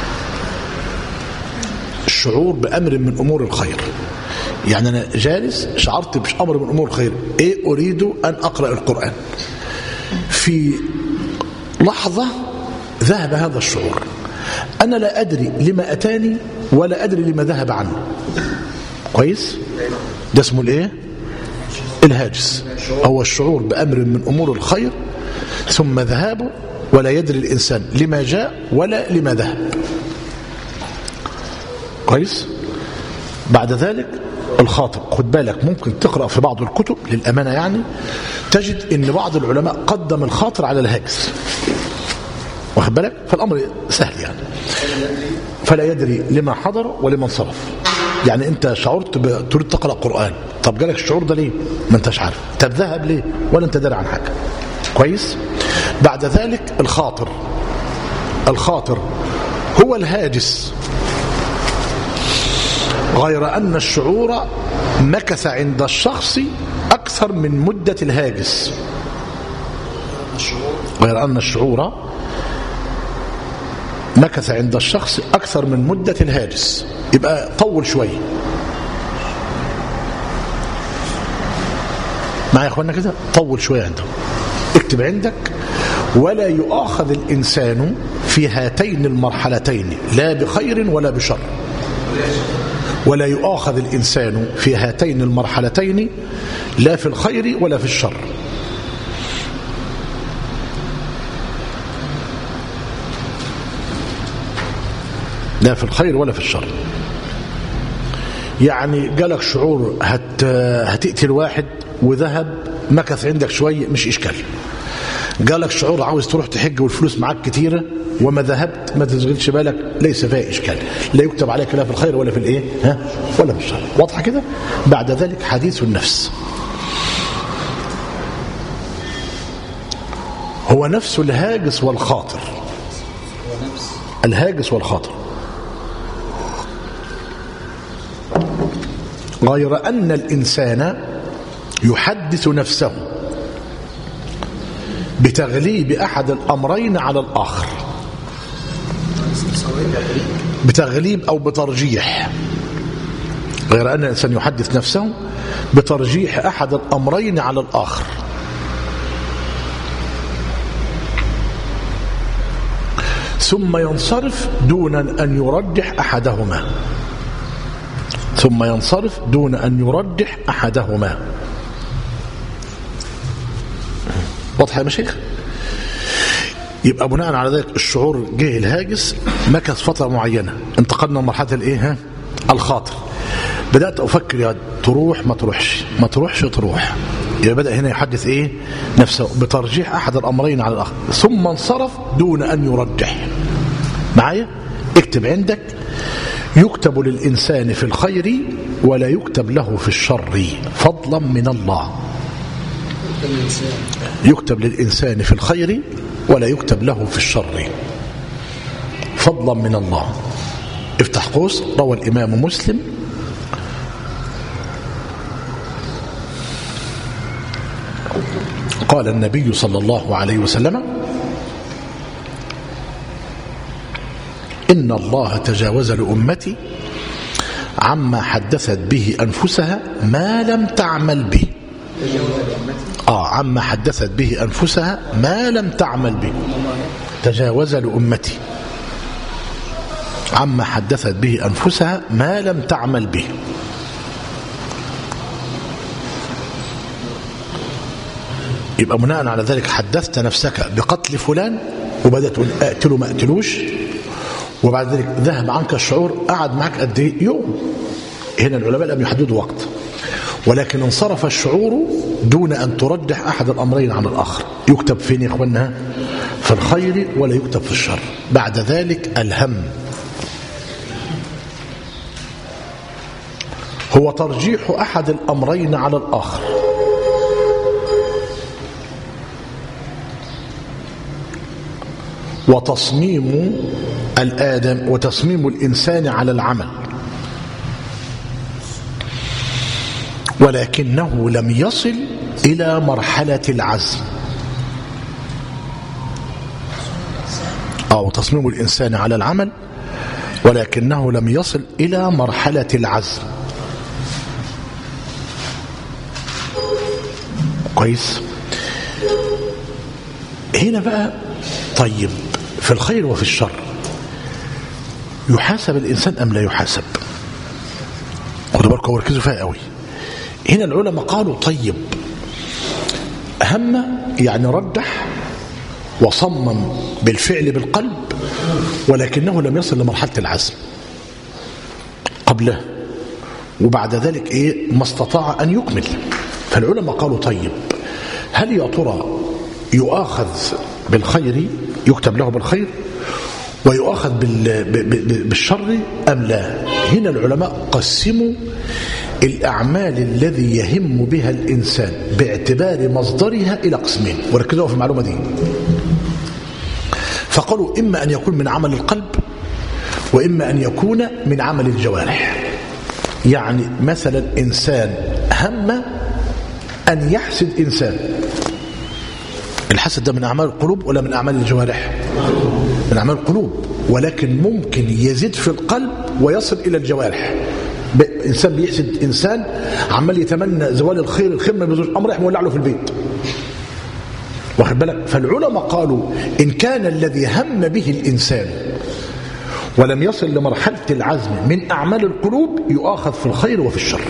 الشعور بأمر من أمور الخير، يعني أنا جالس شعرت بأمر من أمور الخير، إيه أريد أن أقرأ القرآن، في لحظة ذهب هذا الشعور، أنا لا أدري لما أتاني ولا أدري لما ذهب عنه. كويس؟ ده اسمه الإيه؟ الهاجس، هو الشعور بأمر من أمور الخير ثم ذهابه ولا يدري الإنسان لما جاء ولا لما ذهب. كويس؟ بعد ذلك الخاطر، خد بالك ممكن تقرأ في بعض الكتب للأمانة يعني تجد ان بعض العلماء قدم الخاطر على الهاجس، واخد بالك؟ فالأمر سهل يعني. فلا يدري لما حضر ولمن صرف. يعني انت شعرت تريد تقرأ قرآن، طب جالك الشعور ده ليه؟ ما انتش عارف. طب ذهب ليه؟ ولا انت داري عن حاجة. كويس؟ بعد ذلك الخاطر، الخاطر هو الهاجس، غير أن الشعور مكث عند الشخص أكثر من مدة الهاجس، غير أن الشعور مكث عند الشخص أكثر من مدة الهاجس، يبقى طول شوية معي يا أخوانا كده، طول شوية عنده. اكتب عندك: ولا يؤاخذ الإنسان في هاتين المرحلتين لا بخير ولا بشر. ولا يؤاخذ الإنسان في هاتين المرحلتين لا في الخير ولا في الشر. لا في الخير ولا في الشر. يعني جالك شعور هت هتقتل الواحد وذهب مكث عندك شوية، مش إشكال. جالك شعور عاوز تروح تحج والفلوس معاك كتيرة وما ذهبت، ما تشغلش بالك، ليس فيها إشكال، لا يكتب عليك لا في الخير ولا في الإيه ها ولا في الشر. واضحة كده؟ بعد ذلك حديث النفس، هو نفس الهاجس والخاطر. الهاجس والخاطر، غير أن الإنسان يحدث نفسه بتغليب أحد الأمرين على الآخر، بتغليب أو بترجيح. غير أن الإنسان يحدث نفسه بترجيح أحد الأمرين على الآخر، ثم ينصرف دون أن يرجح أحدهما، ثم ينصرف دون أن يرجح أحدهما. واضح يا مشايخ؟ يبقى بناء على ذلك الشعور جه الهاجس مكث فترة معينة، انتقلنا لمرحلة الايه؟ الخاطر. بدأت أفكر يا تروح ما تروحش، ما تروحش تروح، يبقى بدأ هنا يحدث ايه؟ نفسه بترجيح أحد الأمرين على الآخر، ثم انصرف دون أن يرجح. معايا؟ اكتب عندك: يكتب للإنسان في الخير ولا يكتب له في الشر فضلا من الله. يكتب للإنسان في الخير ولا يكتب له في الشر فضلا من الله. افتح قوس: روى الإمام مسلم قال النبي صلى الله عليه وسلم: إن الله تجاوز لأمتي عما حدثت به أنفسها ما لم تعمل به. آه عما حدثت به أنفسها ما لم تعمل به. تجاوز لأمتي عما حدثت به أنفسها ما لم تعمل به. يبقى بناء على ذلك حدثت نفسك بقتل فلان وبدأت تقول أقتله ما أقتلوش، وبعد ذلك ذهب عنك الشعور، قعد معك قد ايه؟ يوم. هنا العلماء لم يحددوا وقت، ولكن انصرف الشعور دون أن ترجح أحد الأمرين على الآخر. يكتب فين يا إخواننا؟ في الخير ولا يكتب في الشر. بعد ذلك الهم، هو ترجيح أحد الأمرين على الآخر، وتصميم الآدم وتصميم الإنسان على العمل، ولكنه لم يصل إلى مرحلة العزم. أو تصميم الإنسان على العمل ولكنه لم يصل إلى مرحلة العزم. كويس. هنا بقى طيب في الخير وفي الشر يحاسب الإنسان أم لا يحاسب؟ خدوا بالكم وركزوا فيها قوي. هنا العلماء قالوا طيب هم يعني رجح وصمم بالفعل بالقلب ولكنه لم يصل لمرحلة العزم قبله، وبعد ذلك إيه ما استطاع أن يكمل. فالعلماء قالوا طيب هل يا ترى يؤاخذ بالخير، يكتب له بالخير ويؤاخذ بالشر أم لا؟ هنا العلماء قسموا الأعمال الذي يهم بها الإنسان باعتبار مصدرها إلى قسمين، وركزوا في المعلومة دي. فقالوا إما أن يكون من عمل القلب وإما أن يكون من عمل الجوارح. يعني مثلا إنسان هم أن يحسد إنسان، الحسد ده من أعمال القلوب ولا من أعمال الجوارح؟ من أعمال القلوب، ولكن ممكن يزيد في القلب ويصل إلى الجوارح. إنسان بيحسد إنسان عمال يتمنى زوال الخير، الخير ما بيزولش، أمر يحمل له في البيت، واخد بالك؟ فالعلماء قالوا إن كان الذي هم به الإنسان ولم يصل لمرحلة العزم من أعمال القلوب يؤاخذ في الخير وفي الشر.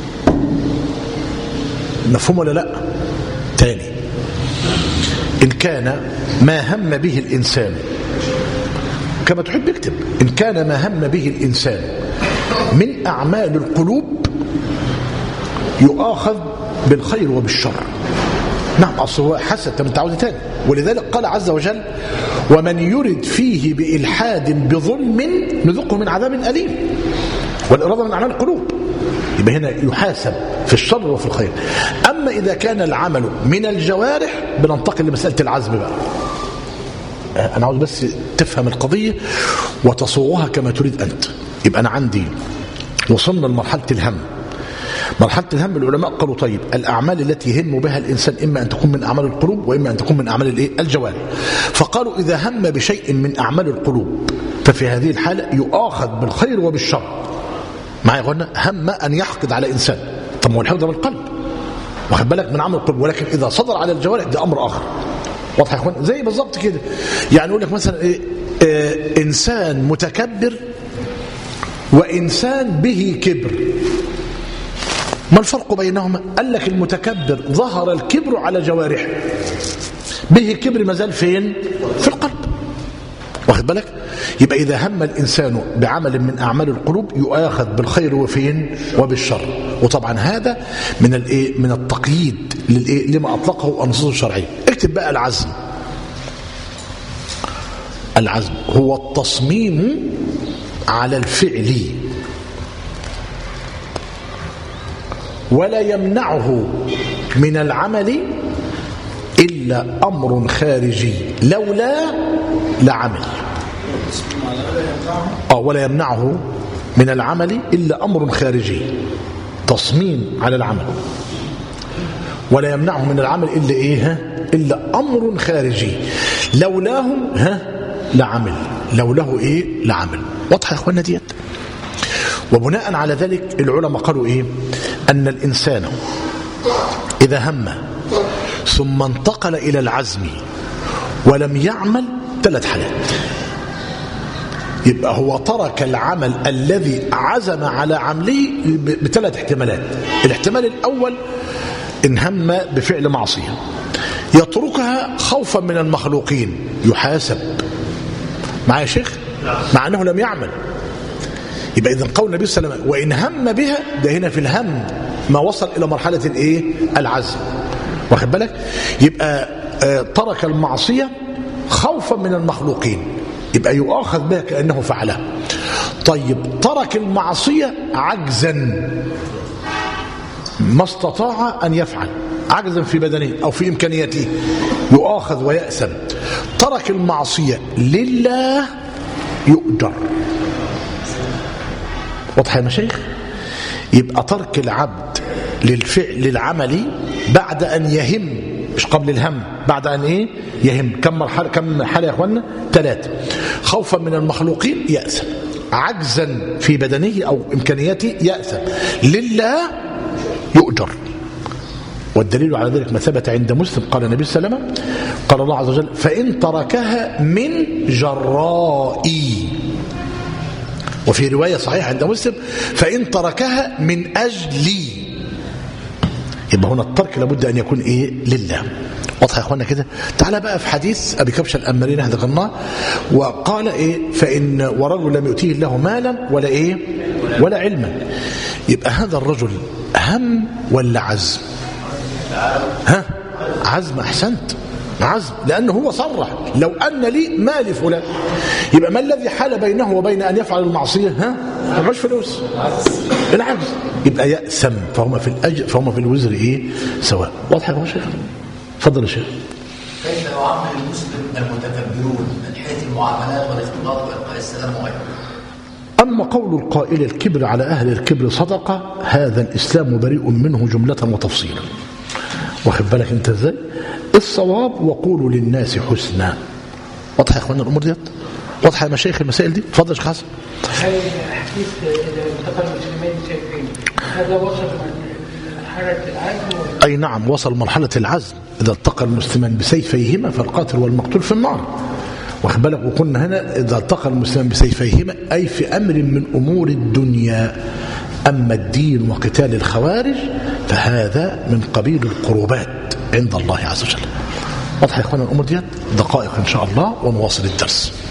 مفهوم ولا لا؟ تاني، إن كان ما هم به الإنسان كما تحب اكتب، إن كان ما هم به الإنسان من أعمال القلوب يؤاخذ بالخير وبالشر. نعم، أصل هو حسد متعود تاني، ولذلك قال عز وجل ومن يرد فيه بإلحاد بظلم نذقه من عذاب أليم، والإرادة من أعمال القلوب، يبقى هنا يحاسب في الشر وفي الخير. أما إذا كان العمل من الجوارح بننتقل لمسألة العزم بقى. أنا عاوز بس تفهم القضية وتصوغها كما تريد أنت. يبقى أنا عندي وصلنا لمرحلة الهم. مرحلة الهم العلماء قالوا طيب الأعمال التي يهم بها الإنسان إما أن تكون من أعمال القلوب وإما أن تكون من أعمال الإيه؟ الجوارح. فقالوا إذا هم بشيء من أعمال القلوب ففي هذه الحالة يؤاخذ بالخير وبالشر. معي قلنا هم أن يحقد على إنسان، طب ما هو الحقد بالقلب، واخد بالك، من عمل القلب، ولكن إذا صدر على الجوارح ده أمر آخر. واضح يا اخوان؟ زي بالظبط كده. يعني يقول لك مثلا إيه؟ آه إنسان متكبر وإنسان به كبر، ما الفرق بينهما؟ قال لك المتكبر ظهر الكبر على جوارحه، به كبر مازال فين؟ في القلب، واخد بالك؟ يبقى إذا هم الإنسان بعمل من أعمال القلوب يؤاخذ بالخير وفين؟ وبالشر. وطبعا هذا من الايه؟ من التقييد للايه؟ لما أطلقه النصوص الشرعية. اكتب بقى العزم. العزم هو التصميم على الفعل ولا يمنعه من العمل إلا أمر خارجي لولا لعمل. أو ولا يمنعه من العمل إلا أمر خارجي، تصميم على العمل، ولا يمنعه من العمل إلا إيه؟ إلا أمر خارجي لولاه ها لعمل، لولاه إيه؟ لعمل. واضح يا أخوانا ديت؟ وبناء على ذلك العلماء قالوا إيه؟ أن الإنسان إذا هم ثم انتقل إلى العزم ولم يعمل ثلاث حالات. يبقى هو ترك العمل الذي عزم على عمله بثلاث احتمالات. الاحتمال الأول إن هم بفعل معصية يتركها خوفا من المخلوقين يحاسب، معايا يا شيخ؟ مع أنه لم يعمل. يبقى إذن قول النبي صلى الله عليه وسلم وإن هم بها، ده هنا في الهم ما وصل إلى مرحلة الإيه؟ العزم، واخد بالك؟ يبقى آه ترك المعصية خوفا من المخلوقين، يبقى يؤاخذ بها كأنه فعلها. طيب ترك المعصية عجزا ما استطاع أن يفعل، عجزا في بدنه أو في إمكانياته، يؤاخذ ويأثم. ترك المعصية لله يؤجر. واضح يا مشايخ؟ يبقى ترك العبد للفعل للعمل بعد أن يهم مش قبل الهم، بعد أن إيه يهم. كم مرحلة كم حالة يا أخوانا؟ ثلاثة. خوفا من المخلوقين يأثم، عجزا في بدنه أو إمكانياته يأثم، لله يؤجر. والدليل على ذلك ما ثبت عند مسلم قال النبي صلى الله عليه وسلم قال الله عز وجل فإن تركها من جرائي، وفي رواية صحيحة عند مسلم فإن تركها من أجلي. يبقى هنا الترك لابد أن يكون إيه لله. واضح يا أخوانا كده؟ تعال بقى في حديث أبي كبش الأمرين احنا ذكرناه، وقال إيه فإن ورجل لم يؤتيه الله مالا ولا إيه ولا علما. يبقى هذا الرجل هم ولا عزم؟ ها عزم. أحسنت، عزم، لأنه هو صرح لو أن لي مال فلان. يبقى ما الذي حال بينه وبين أن يفعل المعصية؟ ها مش فلوس، العجز. يبقى يأثم، فهم في الأجر فهم في الوزر إيه سواء. واضح يا شيخ؟ تفضل يا شيخ. كيف يعامل المسلم المتكبرون من حيث المعاملات والاختلاط والقاء السلام وغيره؟ أما قول القائل الكبر على أهل الكبر صدقة، هذا الإسلام بريء منه جملة وتفصيلا. واخد بالك أنت إزاي؟ الصواب وقولوا للناس حسنا. واضحة يا أخوانا الأمور ديت؟ واضحة يا مشايخ المسائل دي؟ تفضل يا شيخ حسن. هاي حديث التقى المسلمين سيفين، هذا وصل مرحلة العزم؟ أي نعم، وصل مرحلة العزم. إذا التقى المسلمان بسيفيهما فالقاتل والمقتول في النار. واخد بالك؟ وقلنا هنا إذا التقى المسلمان بسيفيهما أي في أمر من أمور الدنيا. أما الدين وقتال الخوارج فهذا من قبيل القربات عند الله عز وجل. واضح يا اخوانا الأمور ديت؟ دقائق إن شاء الله ونواصل الدرس.